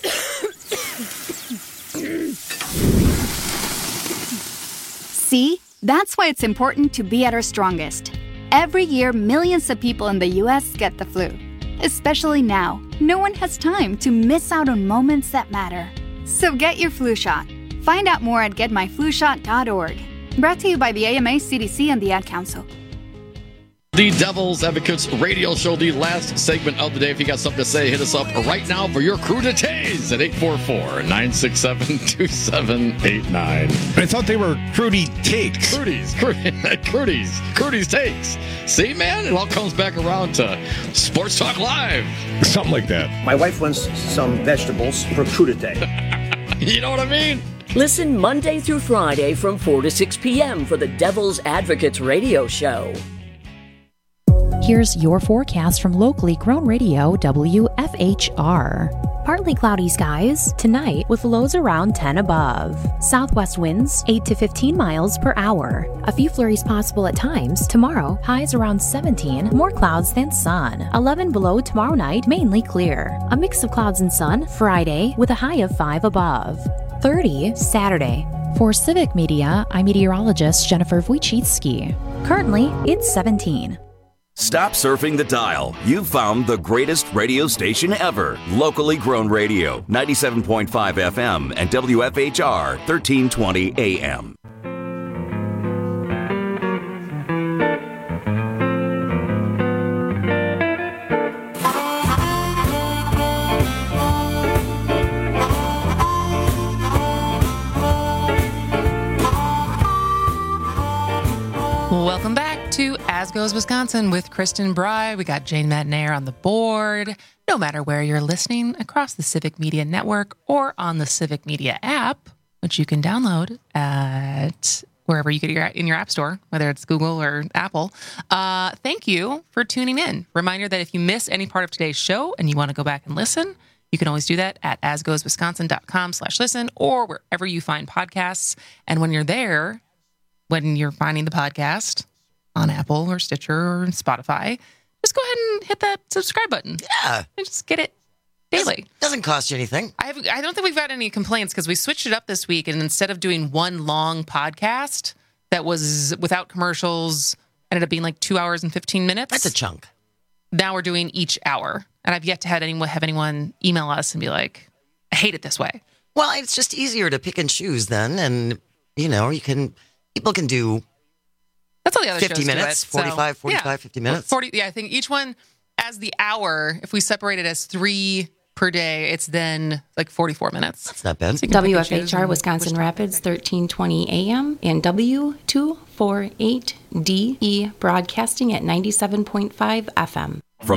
See? That's why it's important to be at our strongest. Every year, millions of people in the U S get the flu. Especially now, no one has time to miss out on moments that matter. So get your flu shot. Find out more at get my flu shot dot org. Brought to you by the A M A, C D C, and the Ad Council. The Devil's Advocates radio show, the last segment of the day. If you got something to say, hit us up right now for your crew to tase at eight four four, nine six seven, two seven eight nine. I thought they were Crudy Takes. Crudy's, Crudy's, Crudy's Takes. See, man, it all comes back around to Sports Talk Live. Something like that. My wife wants some vegetables for crudité. You know what I mean? Listen Monday through Friday from four to six p.m. for the Devil's Advocates radio show. Here's your forecast from locally grown radio W F H R. Partly cloudy skies tonight with lows around ten above. Southwest winds eight to fifteen miles per hour. A few flurries possible at times. Tomorrow, highs around seventeen, more clouds than sun. eleven below tomorrow night, mainly clear. A mix of clouds and sun Friday with a high of five above. thirty Saturday. For Civic Media, I'm meteorologist Jennifer Wojcicki. Currently, it's seventeen. Stop surfing the dial. You've found the greatest radio station ever. Locally grown radio, ninety-seven point five F M and W F H R, thirteen twenty A M. Welcome back to As Goes Wisconsin with Kristen Bry. We got Jane Matnair on the board. No matter where you're listening, across the Civic Media Network or on the Civic Media app, which you can download at wherever you get your in your app store, whether it's Google or Apple. Uh, thank you for tuning in. Reminder that if you miss any part of today's show and you want to go back and listen, you You can always do that at asgoeswisconsin.com slash listen or wherever you find podcasts. And when you're there, when you're finding the podcast on Apple or Stitcher or Spotify, just go ahead and hit that subscribe button. Yeah. And just get it daily. Doesn't, doesn't cost you anything. I have, I don't think we've got any complaints because we switched it up this week. And instead of doing one long podcast that was without commercials, ended up being like two hours and fifteen minutes. That's a chunk. Now we're doing each hour. And I've yet to have anyone, have anyone email us and be like, I hate it this way. Well, it's just easier to pick and choose then. And, you know, you can, people can do That's all the other fifty shows do minutes, it. So, forty-five, forty-five, yeah. fifty minutes. forty, yeah, I think each one as the hour, if we separate it as three per day, it's then like forty-four minutes. That's not bad. So you can W pick F and H choose R and Wisconsin which- Rapids, thirteen twenty A M and W two forty-eight D E broadcasting at ninety-seven point five F M.